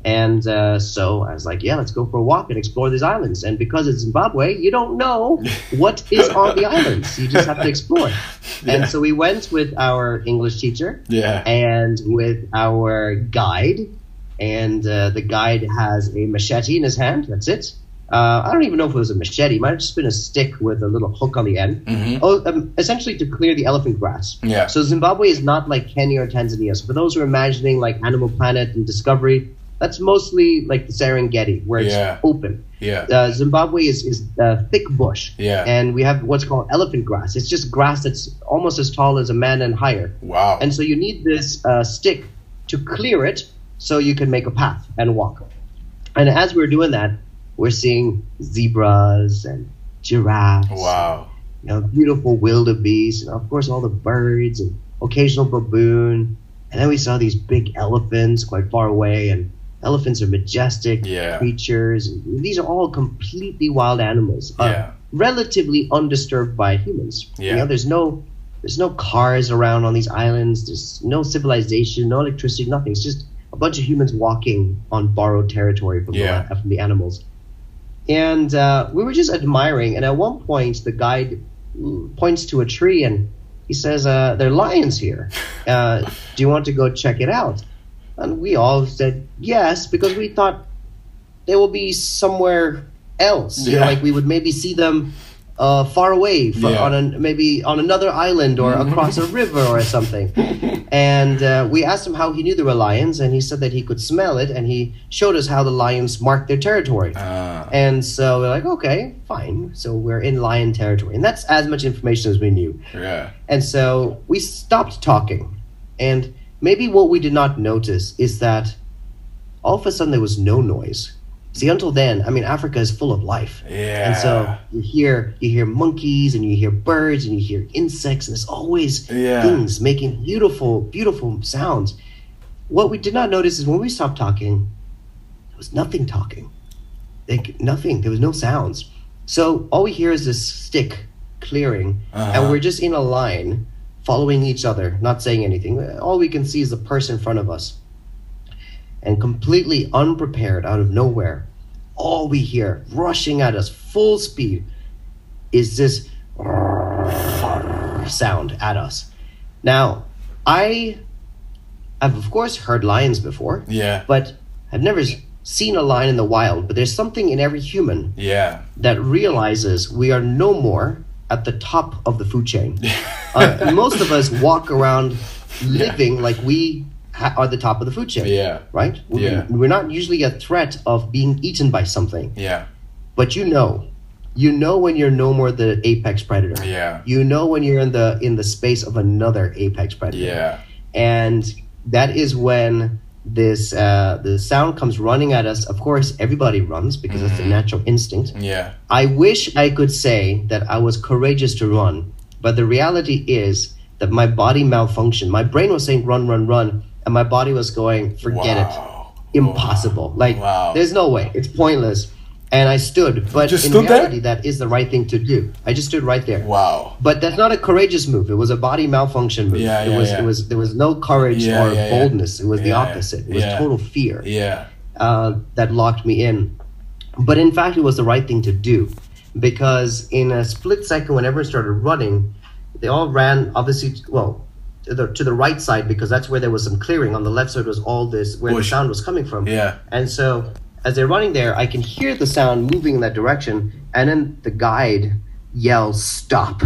And uh, so I was like, yeah, let's go for a walk and explore these islands. And because it's Zimbabwe, you don't know what is on the islands. You just have to explore. Yeah. And so we went with our English teacher yeah. and with our guide. And uh, the guide has a machete in his hand. That's it. Uh, I don't even know if it was a machete. It might have just been a stick with a little hook on the end. Mm-hmm. Oh, um, essentially to clear the elephant grass. Yeah. So Zimbabwe is not like Kenya or Tanzania. So for those who are imagining like Animal Planet and Discovery, that's mostly like the Serengeti, where it's yeah. open. Yeah. Uh, Zimbabwe is, is uh, thick bush. Yeah. And we have what's called elephant grass. It's just grass that's almost as tall as a man and higher. Wow. And so you need this uh, stick to clear it so you can make a path and walk. And as we're doing that, we're seeing zebras and giraffes. Wow. You know, beautiful wildebeest, and of course all the birds and occasional baboon. And then we saw these big elephants quite far away, and elephants are majestic yeah. creatures. And these are all completely wild animals, uh, yeah. relatively undisturbed by humans. Yeah. You know, there's no there's no cars around on these islands. There's no civilization, no electricity, nothing. It's just a bunch of humans walking on borrowed territory from, yeah. the, from the animals. And uh, we were just admiring. And at one point, the guide points to a tree and he says, uh, there are lions here. Uh, do you want to go check it out? And we all said yes, because we thought they will be somewhere else. Yeah. You know, like we would maybe see them uh, far away, from, yeah. on a, maybe on another island or mm-hmm. across a river or something. And uh, we asked him how he knew there were lions, and he said that he could smell it, and he showed us how the lions marked their territory. Uh. And so we're like, okay, fine. So we're in lion territory. And that's as much information as we knew. Yeah. And so we stopped talking. And maybe what we did not notice is that all of a sudden there was no noise. See, until then, I mean, Africa is full of life. Yeah. And so you hear you hear monkeys and you hear birds and you hear insects, and there's always yeah. things making beautiful, beautiful sounds. What we did not notice is when we stopped talking, there was nothing talking. Like nothing. There was no sounds. So all we hear is this stick clearing, uh-huh. and we're just in a line following each other, not saying anything. All we can see is the person in front of us. And completely unprepared, out of nowhere, all we hear rushing at us full speed is this sound at us. Now, I have of course heard lions before, yeah, but I've never seen a lion in the wild. But there's something in every human yeah. that realizes we are no more at the top of the food chain. uh, most of us walk around living yeah. like we are the top of the food chain. Yeah. Right? We're, yeah. we're not usually a threat of being eaten by something. Yeah. But you know, you know when you're no more the apex predator. Yeah. You know when you're in the in the space of another apex predator. Yeah. And that is when this uh, the sound comes running at us. Of course, everybody runs because mm-hmm. it's a natural instinct. Yeah. I wish I could say that I was courageous to run, but the reality is that my body malfunctioned. My brain was saying run, run, run. And my body was going, forget wow. it. Impossible. Wow. Like, wow. there's no way. It's pointless. And I stood. But just in stood reality, there? that is the right thing to do. I just stood right there. Wow. But that's not a courageous move. It was a body malfunction move. Yeah, it yeah, was yeah. it was there was no courage yeah, or yeah, boldness. Yeah. It was the yeah, opposite. It was yeah. total fear. Yeah. Uh, that locked me in. But in fact, it was the right thing to do. Because in a split second, when everyone started running, they all ran, obviously, well, To the, to the right side, because that's where there was some clearing. On the left side was all this, where Bush. the sound was coming from. Yeah. And so as they're running there, I can hear the sound moving in that direction, and then the guide yells, stop.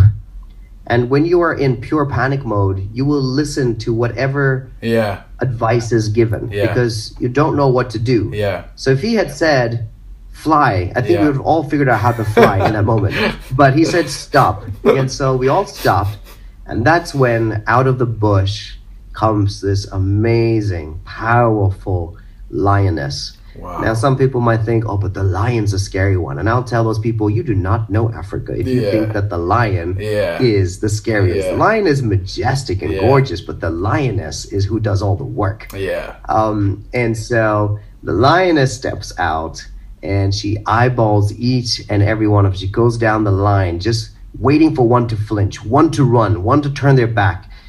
And when you are in pure panic mode, you will listen to whatever yeah. advice is given, yeah. because you don't know what to do. Yeah. So if he had said, fly, I think yeah. we would have all figured out how to fly in that moment. But he said, stop. And so we all stopped. And that's when out of the bush comes this amazing, powerful lioness. Wow. Now, some people might think, oh, but the lion's a scary one. And I'll tell those people, you do not know Africa if you yeah. think that the lion yeah. is the scariest. Yeah. The lion is majestic and yeah. gorgeous, but the lioness is who does all the work. Yeah. Um, and so the lioness steps out and she eyeballs each and every one of them. She goes down the line, just waiting for one to flinch, one to run, one to turn their back.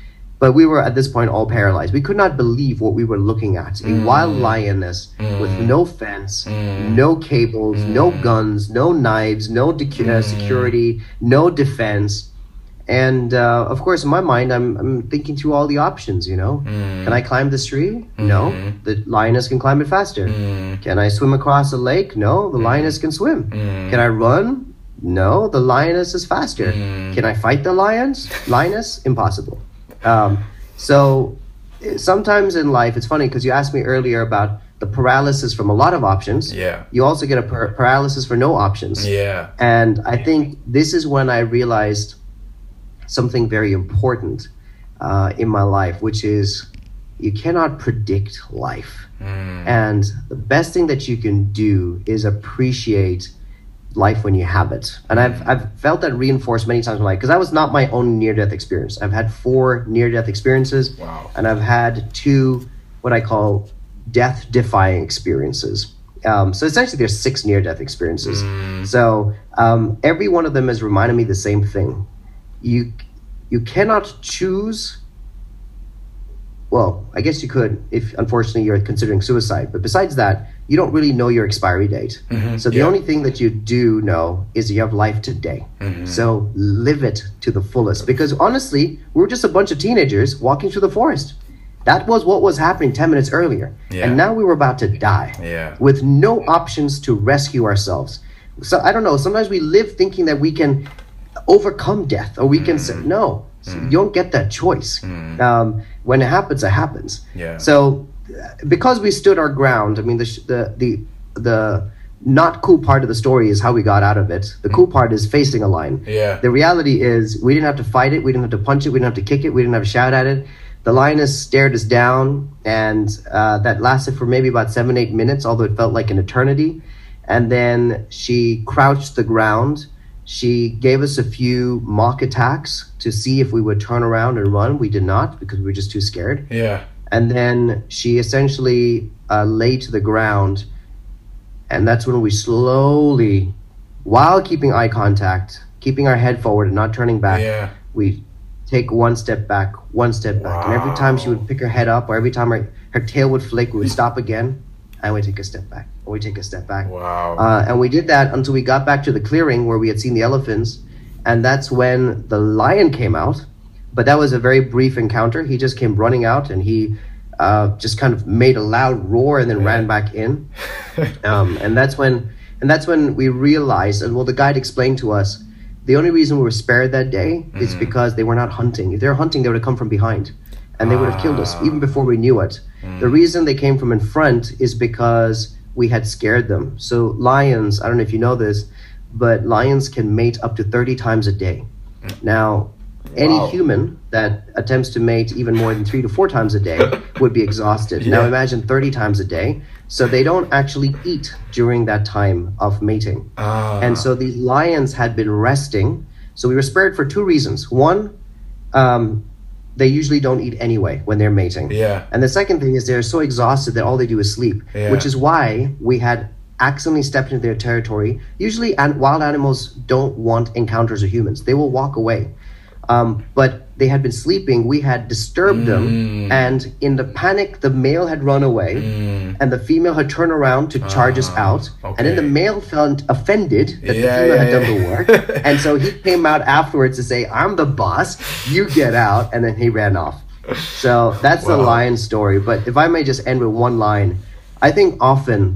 But we were at this point all paralyzed. We could not believe what we were looking at. A mm. wild lioness mm. with no fence, mm. no cables, mm. no guns, no knives, no de- mm. uh, security, no defense. And uh, of course, in my mind, I'm, I'm thinking through all the options, you know. Mm. Can I climb this tree? Mm. No. The lioness can climb it faster. Mm. Can I swim across a lake? No. The mm. lioness can swim. Mm. Can I run? No. The lioness is faster. Mm. Can I fight the lions? Lioness? Impossible. Um, so sometimes in life, it's funny because you asked me earlier about the paralysis from a lot of options. Yeah. You also get a par- paralysis for no options. Yeah. And I think this is when I realized something very important uh, in my life, which is you cannot predict life. Mm. And the best thing that you can do is appreciate life when you have it. And I've I've felt that reinforced many times in my life, because that was not my own near-death experience. I've had four near-death experiences. Wow. And I've had two what I call death-defying experiences. Um, so essentially there's six near-death experiences. Mm. So um, every one of them has reminded me the same thing. You you cannot choose. Well, I guess you could if unfortunately you're considering suicide. But besides that, you don't really know your expiry date. Mm-hmm. So the yeah. only thing that you do know is you have life today. Mm-hmm. So live it to the fullest. Because honestly, we were just a bunch of teenagers walking through the forest. That was what was happening ten minutes earlier. Yeah. And now we were about to die yeah. with no options to rescue ourselves. So I don't know, sometimes we live thinking that we can overcome death, or we mm. can say, no, mm. you don't get that choice. Mm. Um, when it happens, it happens. Yeah. So because we stood our ground, I mean, the, the, the, the not cool part of the story is how we got out of it. The mm. cool part is facing a lion. Yeah. The reality is we didn't have to fight it. We didn't have to punch it. We didn't have to kick it. We didn't have to shout at it. The lioness stared us down, and uh, that lasted for maybe about seven, eight minutes, although it felt like an eternity. And then she crouched to the ground. She gave us a few mock attacks to see if we would turn around and run. We did not, because we were just too scared. Yeah. And then she essentially uh, lay to the ground. And that's when we slowly, while keeping eye contact, keeping our head forward and not turning back, yeah. we take one step back, one step back. Wow. And every time she would pick her head up, or every time her, her tail would flick, we would stop again. And we take a step back, and we take a step back. Wow. Uh, and we did that until we got back to the clearing where we had seen the elephants. And that's when the lion came out. But that was a very brief encounter. He just came running out, and he uh, just kind of made a loud roar and then yeah. ran back in. um, and that's when and that's when we realized, and well, the guide explained to us, the only reason we were spared that day mm-hmm. is because they were not hunting. If they were hunting, they would have come from behind. And they would have killed us, even before we knew it. Mm. The reason they came from in front is because we had scared them. So lions, I don't know if you know this, but lions can mate up to thirty times a day. Now, any wow. human that attempts to mate even more than three to four times a day would be exhausted. Yeah. Now imagine thirty times a day. So they don't actually eat during that time of mating. Uh. And so these lions had been resting. So we were spared for two reasons. One, um, they usually don't eat anyway when they're mating. Yeah. And the second thing is they're so exhausted that all they do is sleep, yeah. which is why we had accidentally stepped into their territory. Usually an- wild animals don't want encounters with humans. They will walk away. Um, but they had been sleeping. We had disturbed mm. them. And in the panic, the male had run away mm. and the female had turned around to charge uh, us out. Okay. And then the male felt offended that yeah, the female yeah, had done yeah. the work. And so he came out afterwards to say, I'm the boss, you get out. And then he ran off. So that's wow. the lion story. But if I may just end with one line, I think often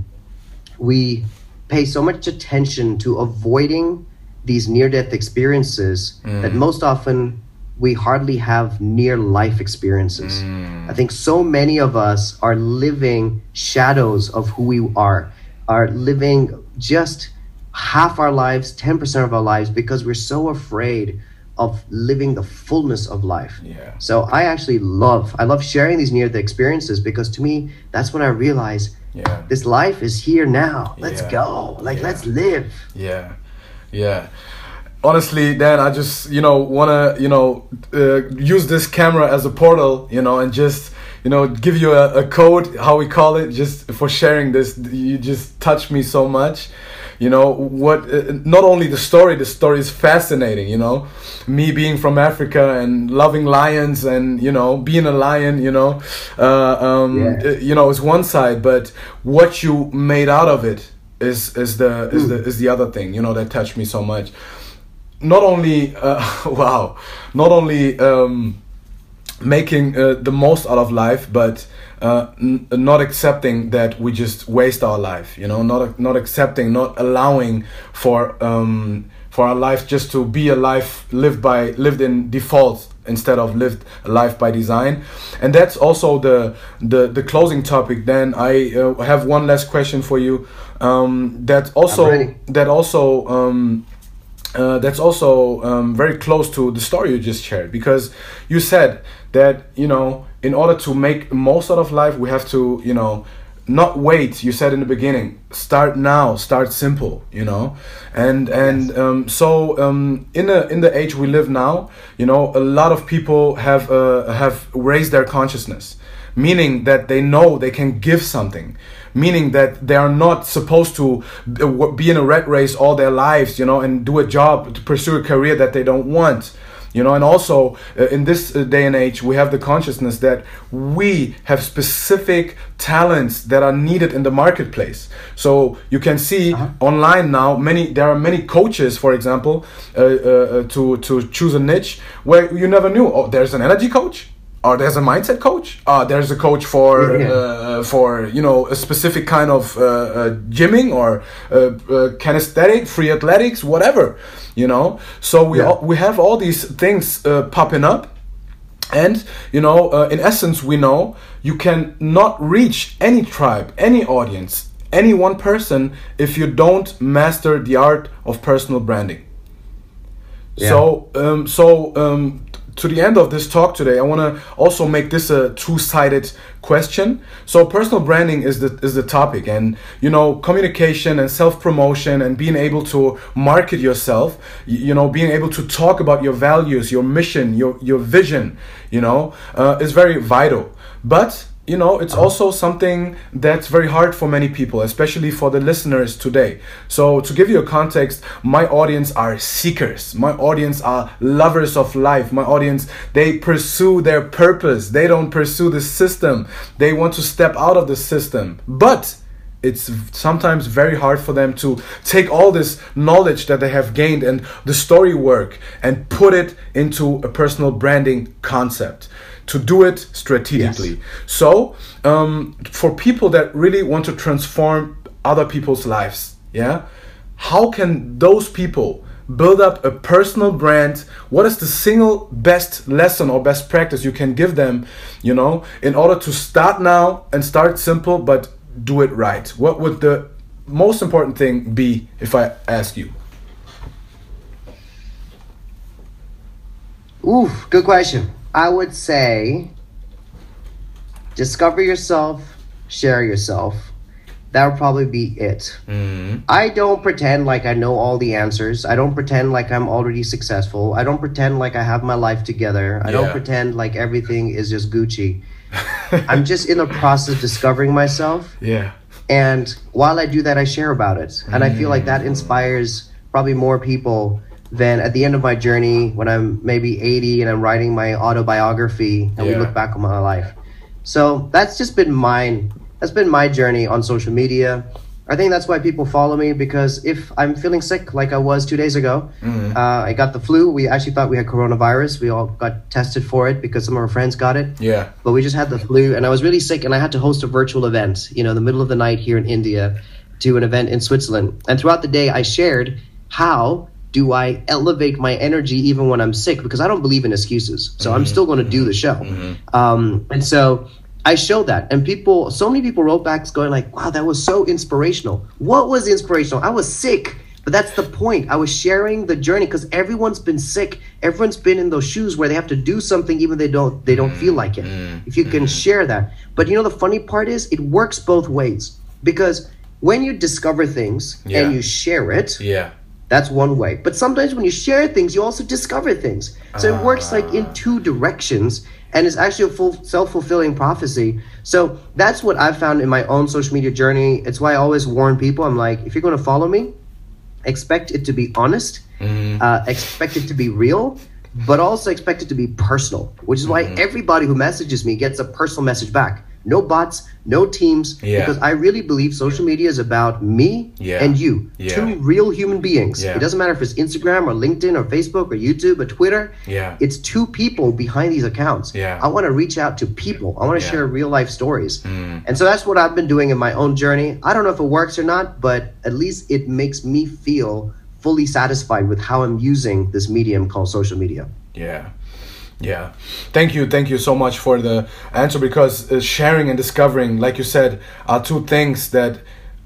we pay so much attention to avoiding these near-death experiences mm. that most often we hardly have near-life experiences. Mm. I think so many of us are living shadows of who we are, are living just half our lives, ten percent of our lives, because we're so afraid of living the fullness of life. Yeah. So I actually love, I love sharing these near-death experiences, because to me, that's when I realize yeah. this life is here now. Let's yeah. go. Like, yeah. let's live. Yeah. Yeah. Honestly, Dan, I just, you know, want to, you know, uh, use this camera as a portal, you know, and just, you know, give you a, a code, how we call it, just for sharing this. You just touched me so much. you know what, uh, not only the story, the story is fascinating, you know, me being from Africa and loving lions and, you know, being a lion, you know, uh, um, yeah. uh, you know, is one side, but what you made out of it is is the is mm. the is the other thing, you know, that touched me so much. Not only uh, wow, not only um, making uh, the most out of life, but uh, n- not accepting that we just waste our life, you know, not not accepting, not allowing for um, for our life just to be a life lived by lived in default instead of lived a life by design. And that's also the the the closing topic. Then I uh, have one last question for you. Um, that also that also. Um, Uh, that's also um, very close to the story you just shared, because you said that, you know, in order to make most out of life, we have to, you know, not wait. You said in the beginning, start now, start simple, you know, and and yes. um, so um, in the in the age we live now, you know, a lot of people have uh, have raised their consciousness, meaning that they know they can give something. Meaning that they are not supposed to be in a rat race all their lives, you know, and do a job to pursue a career that they don't want, you know. And also uh, in this uh, day and age, we have the consciousness that we have specific talents that are needed in the marketplace. So you can see uh-huh. online now, many there are many coaches, for example, uh, uh, to to choose a niche where you never knew. Oh, there's an energy coach. Or there's a mindset coach. Uh, there's a coach for yeah. uh, for you know a specific kind of uh, uh, gymming or uh, uh, kinesthetic, free athletics, whatever. You know, so we yeah. all, we have all these things uh, popping up, and you know, uh, in essence, we know you can not reach any tribe, any audience, any one person if you don't master the art of personal branding. Yeah. So um, so. Um, To the end of this talk today, I want to also make this a two-sided question. So personal branding is the is the topic, and you know, communication and self-promotion and being able to market yourself, you, you know, being able to talk about your values, your mission, your your vision, you know, uh, is very vital. But you know, it's also something that's very hard for many people, especially for the listeners today. So to give you a context, my audience are seekers. My audience are lovers of life. My audience, they pursue their purpose. They don't pursue the system. They want to step out of the system. But it's sometimes very hard for them to take all this knowledge that they have gained and the story work and put it into a personal branding concept. To do it strategically. Yes. So um, for people that really want to transform other people's lives, yeah, how can those people build up a personal brand? What is the single best lesson or best practice you can give them, you know, in order to start now and start simple but do it right? What would the most important thing be if I ask you? Ooh, good question. I would say discover yourself, share yourself. That would probably be it. Mm-hmm. I don't pretend like I know all the answers. I don't pretend like I'm already successful. I don't pretend like I have my life together. I yeah. don't pretend like everything is just Gucci. I'm just in the process of discovering myself. Yeah. And while I do that, I share about it. And mm. I feel like that inspires probably more people than at the end of my journey when I'm maybe eighty and I'm writing my autobiography and yeah. we look back on my life. So that's just been mine. That's been my journey on social media. I think that's why people follow me, because if I'm feeling sick like I was two days ago, mm-hmm. uh, I got the flu. We actually thought we had coronavirus. We all got tested for it because some of our friends got it. Yeah. But we just had the flu and I was really sick and I had to host a virtual event, you know, in the middle of the night here in India to an event in Switzerland. And throughout the day I shared how do I elevate my energy even when I'm sick, because I don't believe in excuses. So mm-hmm. I'm still going to do the show. Mm-hmm. Um, and so I showed that, and people, so many people wrote back going like, wow, that was so inspirational. What was inspirational? I was sick, but that's the point. I was sharing the journey because everyone's been sick. Everyone's been in those shoes where they have to do something even they don't, they don't feel like it. Mm-hmm. If you can share that. But you know, the funny part is it works both ways, because when you discover things yeah. and you share it, yeah. that's one way. But sometimes when you share things, you also discover things. So uh, it works like in two directions, and it's actually a full self-fulfilling prophecy. So that's what I've found in my own social media journey. It's why I always warn people. I'm like, if you're going to follow me, expect it to be honest, Mm-hmm. uh, expect it to be real, but also expect it to be personal, which is why Mm-hmm. everybody who messages me gets a personal message back. No bots, no teams, Yeah. because I really believe social media is about me Yeah. and you, Yeah. two real human beings. Yeah. It doesn't matter if it's Instagram or LinkedIn or Facebook or YouTube or Twitter. Yeah. It's two people behind these accounts. Yeah. I want to reach out to people. I want to Yeah. share real life stories. Mm. And so that's what I've been doing in my own journey. I don't know if it works or not, but at least it makes me feel fully satisfied with how I'm using this medium called social media. Yeah. Yeah. Thank you. Thank you so much for the answer, because uh, sharing and discovering, like you said, are two things that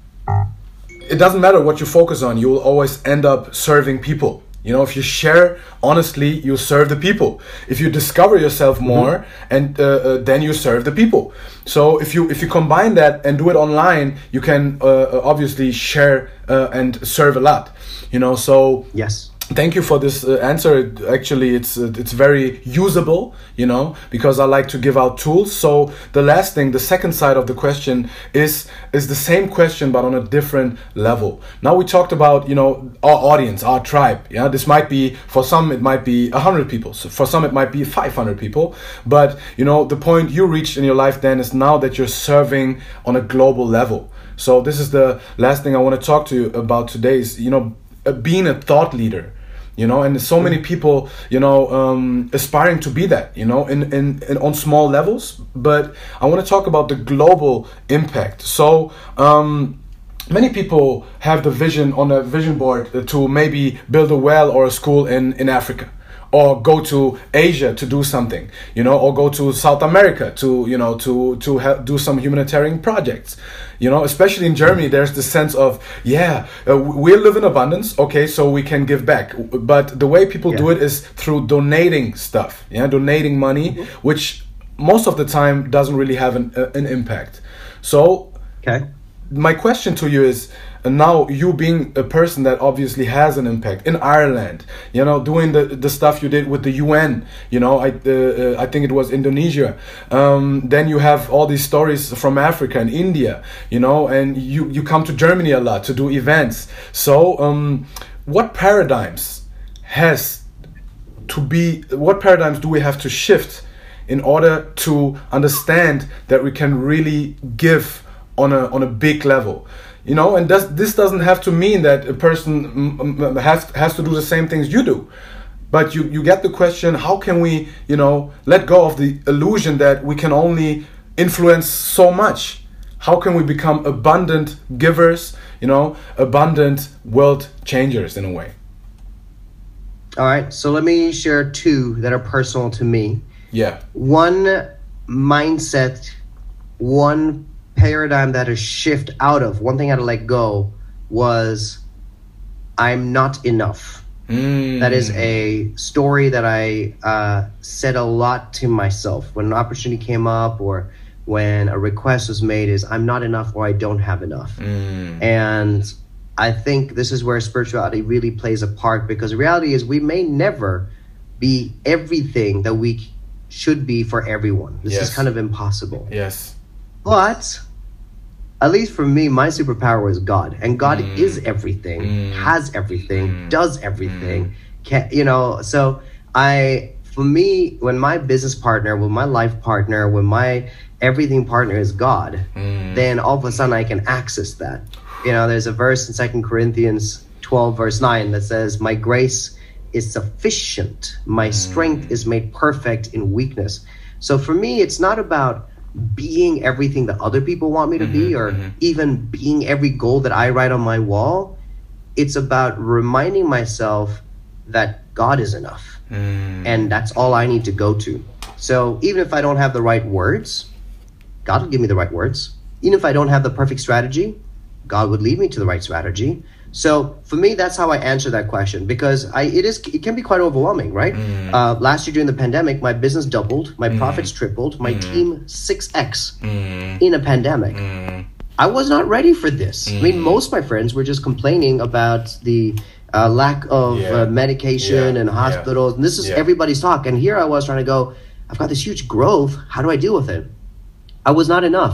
it doesn't matter what you focus on. You will always end up serving people. You know, if you share honestly, you serve the people. If you discover yourself more, mm-hmm. and uh, uh, then you serve the people. So if you if you combine that and do it online, you can uh, obviously share uh, and serve a lot. You know, so yes. Thank you for this uh, answer. Actually, it's uh, it's very usable, you know, because I like to give out tools. So the last thing, the second side of the question is is the same question but on a different level. Now we talked about, you know, our audience, our tribe. Yeah, this might be, for some it might be a hundred people. So for some it might be five hundred people. But you know, the point you reached in your life then is now that you're serving on a global level. So this is the last thing I want to talk to you about today. Is, you know, uh, being a thought leader. You know, and so many people, you know, um, aspiring to be that, you know, in, in, in on small levels. But I want to talk about the global impact. So um, many people have the vision on a vision board to maybe build a well or a school in, in Africa, or go to Asia to do something, you know, or go to South America to, you know, to to help do some humanitarian projects. You know, especially in Germany, there's the sense of, yeah, uh, we live in abundance, okay, so we can give back. But the way people yeah. do it is through donating stuff, yeah, donating money, mm-hmm. which most of the time doesn't really have an, uh, an impact. So, okay. My question to you is, uh, now you being a person that obviously has an impact in Ireland, you know, doing the, the stuff you did with the U N, you know, I uh, uh, I think it was Indonesia. Um, then you have all these stories from Africa and India, you know, and you, you come to Germany a lot to do events. So um, what paradigms has to be, what paradigms do we have to shift in order to understand that we can really give on a on a big level? You know, and does, this doesn't have to mean that a person has has to do the same things you do, but you you get the question: how can we, you know, let go of the illusion that we can only influence so much? How can we become abundant givers? You know, abundant world changers in a way. All right, so let me share two that are personal to me. Yeah. One mindset, one paradigm that is shift out of, one thing I had to let go was I'm not enough. Mm. That is a story that I uh, said a lot to myself when an opportunity came up or when a request was made, is I'm not enough or I don't have enough. Mm. And I think this is where spirituality really plays a part, because the reality is we may never be everything that we should be for everyone. This yes. is kind of impossible. Yes. But at least for me, my superpower is God, and God mm. is everything, mm. has everything, mm. does everything. Mm. Can, you know, so I, for me, when my business partner, when my life partner, when my everything partner is God, mm. then all of a sudden I can access that. You know, there's a verse in Second Corinthians twelve, verse nine that says, "My grace is sufficient. My mm. strength is made perfect in weakness." So for me, it's not about being everything that other people want me to mm-hmm, be, or mm-hmm. even being every goal that I write on my wall. It's about reminding myself that God is enough. Mm. And that's all I need to go to. So even if I don't have the right words, God will give me the right words. Even if I don't have the perfect strategy, God would lead me to the right strategy. So for me, that's how I answer that question, because I it is it can be quite overwhelming, right? Mm. Uh, last year during the pandemic, my business doubled, my mm. profits tripled, my mm. team six X mm. in a pandemic. Mm. I was not ready for this. Mm. I mean, most of my friends were just complaining about the uh, lack of yeah. uh, medication yeah. and hospitals, yeah. and this is yeah. everybody's talk. And here I was trying to go, I've got this huge growth. How do I deal with it? I was not enough.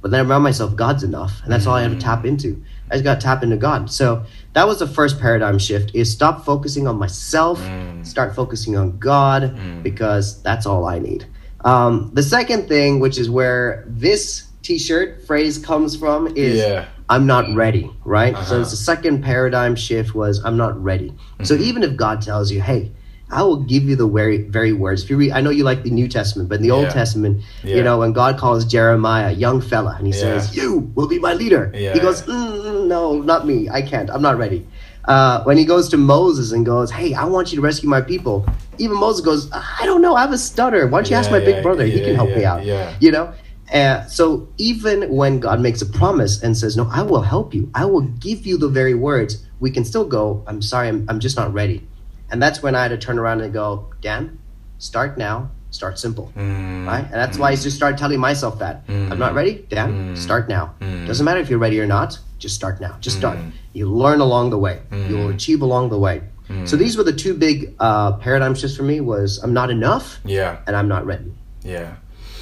But then I remind myself, God's enough, and that's all I have to tap into. I just got to tap into God. So that was the first paradigm shift: is stop focusing on myself, mm. start focusing on God, mm. because that's all I need. Um, the second thing, which is where this T-shirt phrase comes from, is yeah. I'm not ready, right? Uh-huh. So it's the second paradigm shift was I'm not ready. Mm-hmm. So even if God tells you, hey, I will give you the very, very words. If you read, I know you like the New Testament, but in the yeah. Old Testament, yeah. you know, when God calls Jeremiah a young fella and he yeah. says, you will be my leader. Yeah. He goes, mm, no, not me. I can't. I'm not ready. Uh, when he goes to Moses and goes, hey, I want you to rescue my people. Even Moses goes, I don't know. I have a stutter. Why don't you yeah, ask my big brother? Yeah, he can help yeah, me out. Yeah. You know? Uh, so even when God makes a promise and says, no, I will help you, I will give you the very words, we can still go, I'm sorry, I'm, I'm just not ready. And that's when I had to turn around and go, Dan, start now, start simple, mm, right? And that's mm. why I just started telling myself that. Mm, I'm not ready, Dan, mm, start now. Mm. Doesn't matter if you're ready or not, just start now, just start. Mm. You learn along the way, mm. you will achieve along the way. Mm. So these were the two big uh, paradigm shifts for me was I'm not enough yeah. and I'm not ready. Yeah.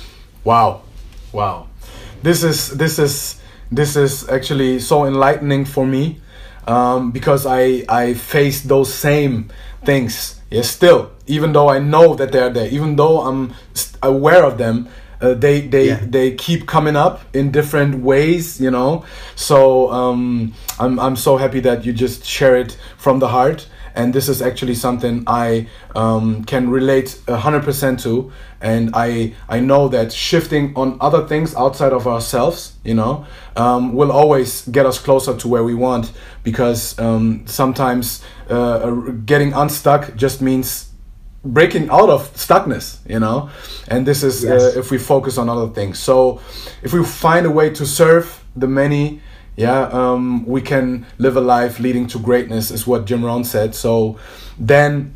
Wow. Wow, this is this is this is actually so enlightening for me, um, because I I face those same things. Yes, still, even though I know that they're there, even though I'm aware of them, uh, they they yeah. they keep coming up in different ways, you know. So um, I'm I'm so happy that you just share it from the heart. And this is actually something I um, can relate one hundred percent to. And I I know that shifting on other things outside of ourselves, you know, um, will always get us closer to where we want. Because um, sometimes uh, getting unstuck just means breaking out of stuckness, you know. And this is yes. uh, if we focus on other things. So if we find a way to serve the many, yeah, um, we can live a life leading to greatness, is what Jim Rohn said. So then,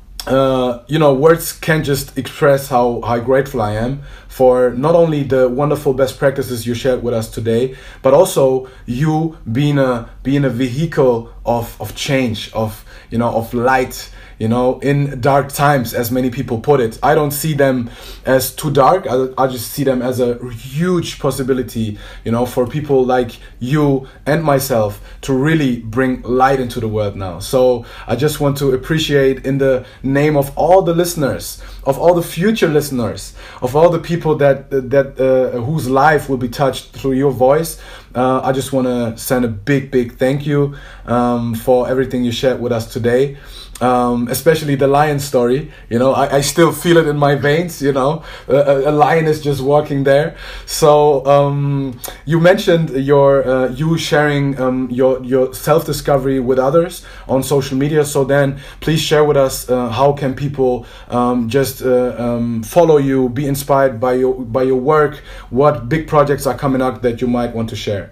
uh, you know, words can't just express how, how grateful I am for not only the wonderful best practices you shared with us today, but also you being a being a vehicle of of change, of you know, of light. You know, in dark times, as many people put it. I don't see them as too dark. I, I just see them as a huge possibility, you know, for people like you and myself to really bring light into the world now. So I just want to appreciate, in the name of all the listeners, of all the future listeners, of all the people that that uh, whose life will be touched through your voice, uh, I just want to send a big, big thank you um, for everything you shared with us today. Um, especially the lion story, you know, I, I still feel it in my veins, you know, a, a lion is just walking there. So um, you mentioned your uh, you sharing um, your, your self-discovery with others on social media. So then please share with us uh, how can people um, just uh, um, follow you, be inspired by your, by your work, what big projects are coming up that you might want to share.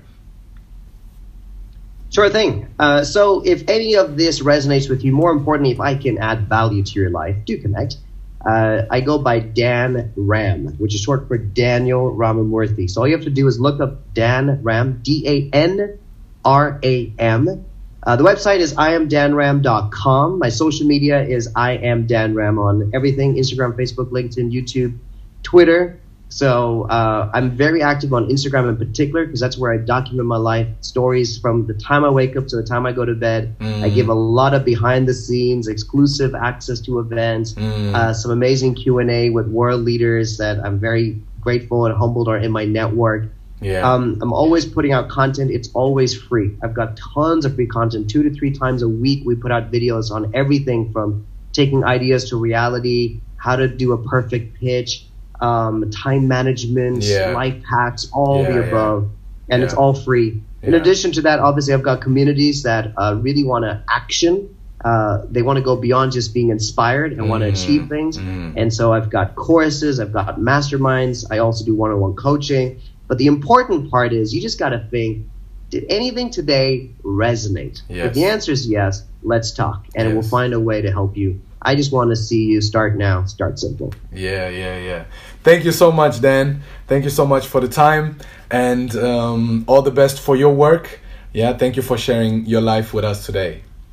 Sure thing. Uh, so if any of this resonates with you, more importantly, if I can add value to your life, do connect. Uh, I go by Dan Ram, which is short for Daniel Ramamurthy. So all you have to do is look up Dan Ram, D A N R A M. Uh, the website is I am dan ram dot com. My social media is I am Dan Ram on everything, Instagram, Facebook, LinkedIn, YouTube, Twitter. So uh, I'm very active on Instagram in particular, because that's where I document my life stories from the time I wake up to the time I go to bed. Mm. I give a lot of behind the scenes, exclusive access to events, mm. uh, some amazing Q and A with world leaders that I'm very grateful and humbled are in my network. Yeah. Um, I'm always putting out content. It's always free. I've got tons of free content. Two to three times a week we put out videos on everything from taking ideas to reality, how to do a perfect pitch, Um, time management, yeah. life hacks, all yeah, the above, yeah. and yeah. it's all free. In yeah. addition to that, obviously, I've got communities that uh, really want to action. Uh, they want to go beyond just being inspired and mm. want to achieve things. Mm. And so I've got courses, I've got masterminds. I also do one-on-one coaching. But the important part is you just got to think, did anything today resonate? Yes. If the answer is yes, let's talk, and yes. we'll find a way to help you. I just want to see you start now, start simple. Yeah, yeah, yeah. Thank you so much, Dan. Thank you so much for the time, and um, all the best for your work. Yeah, thank you for sharing your life with us today.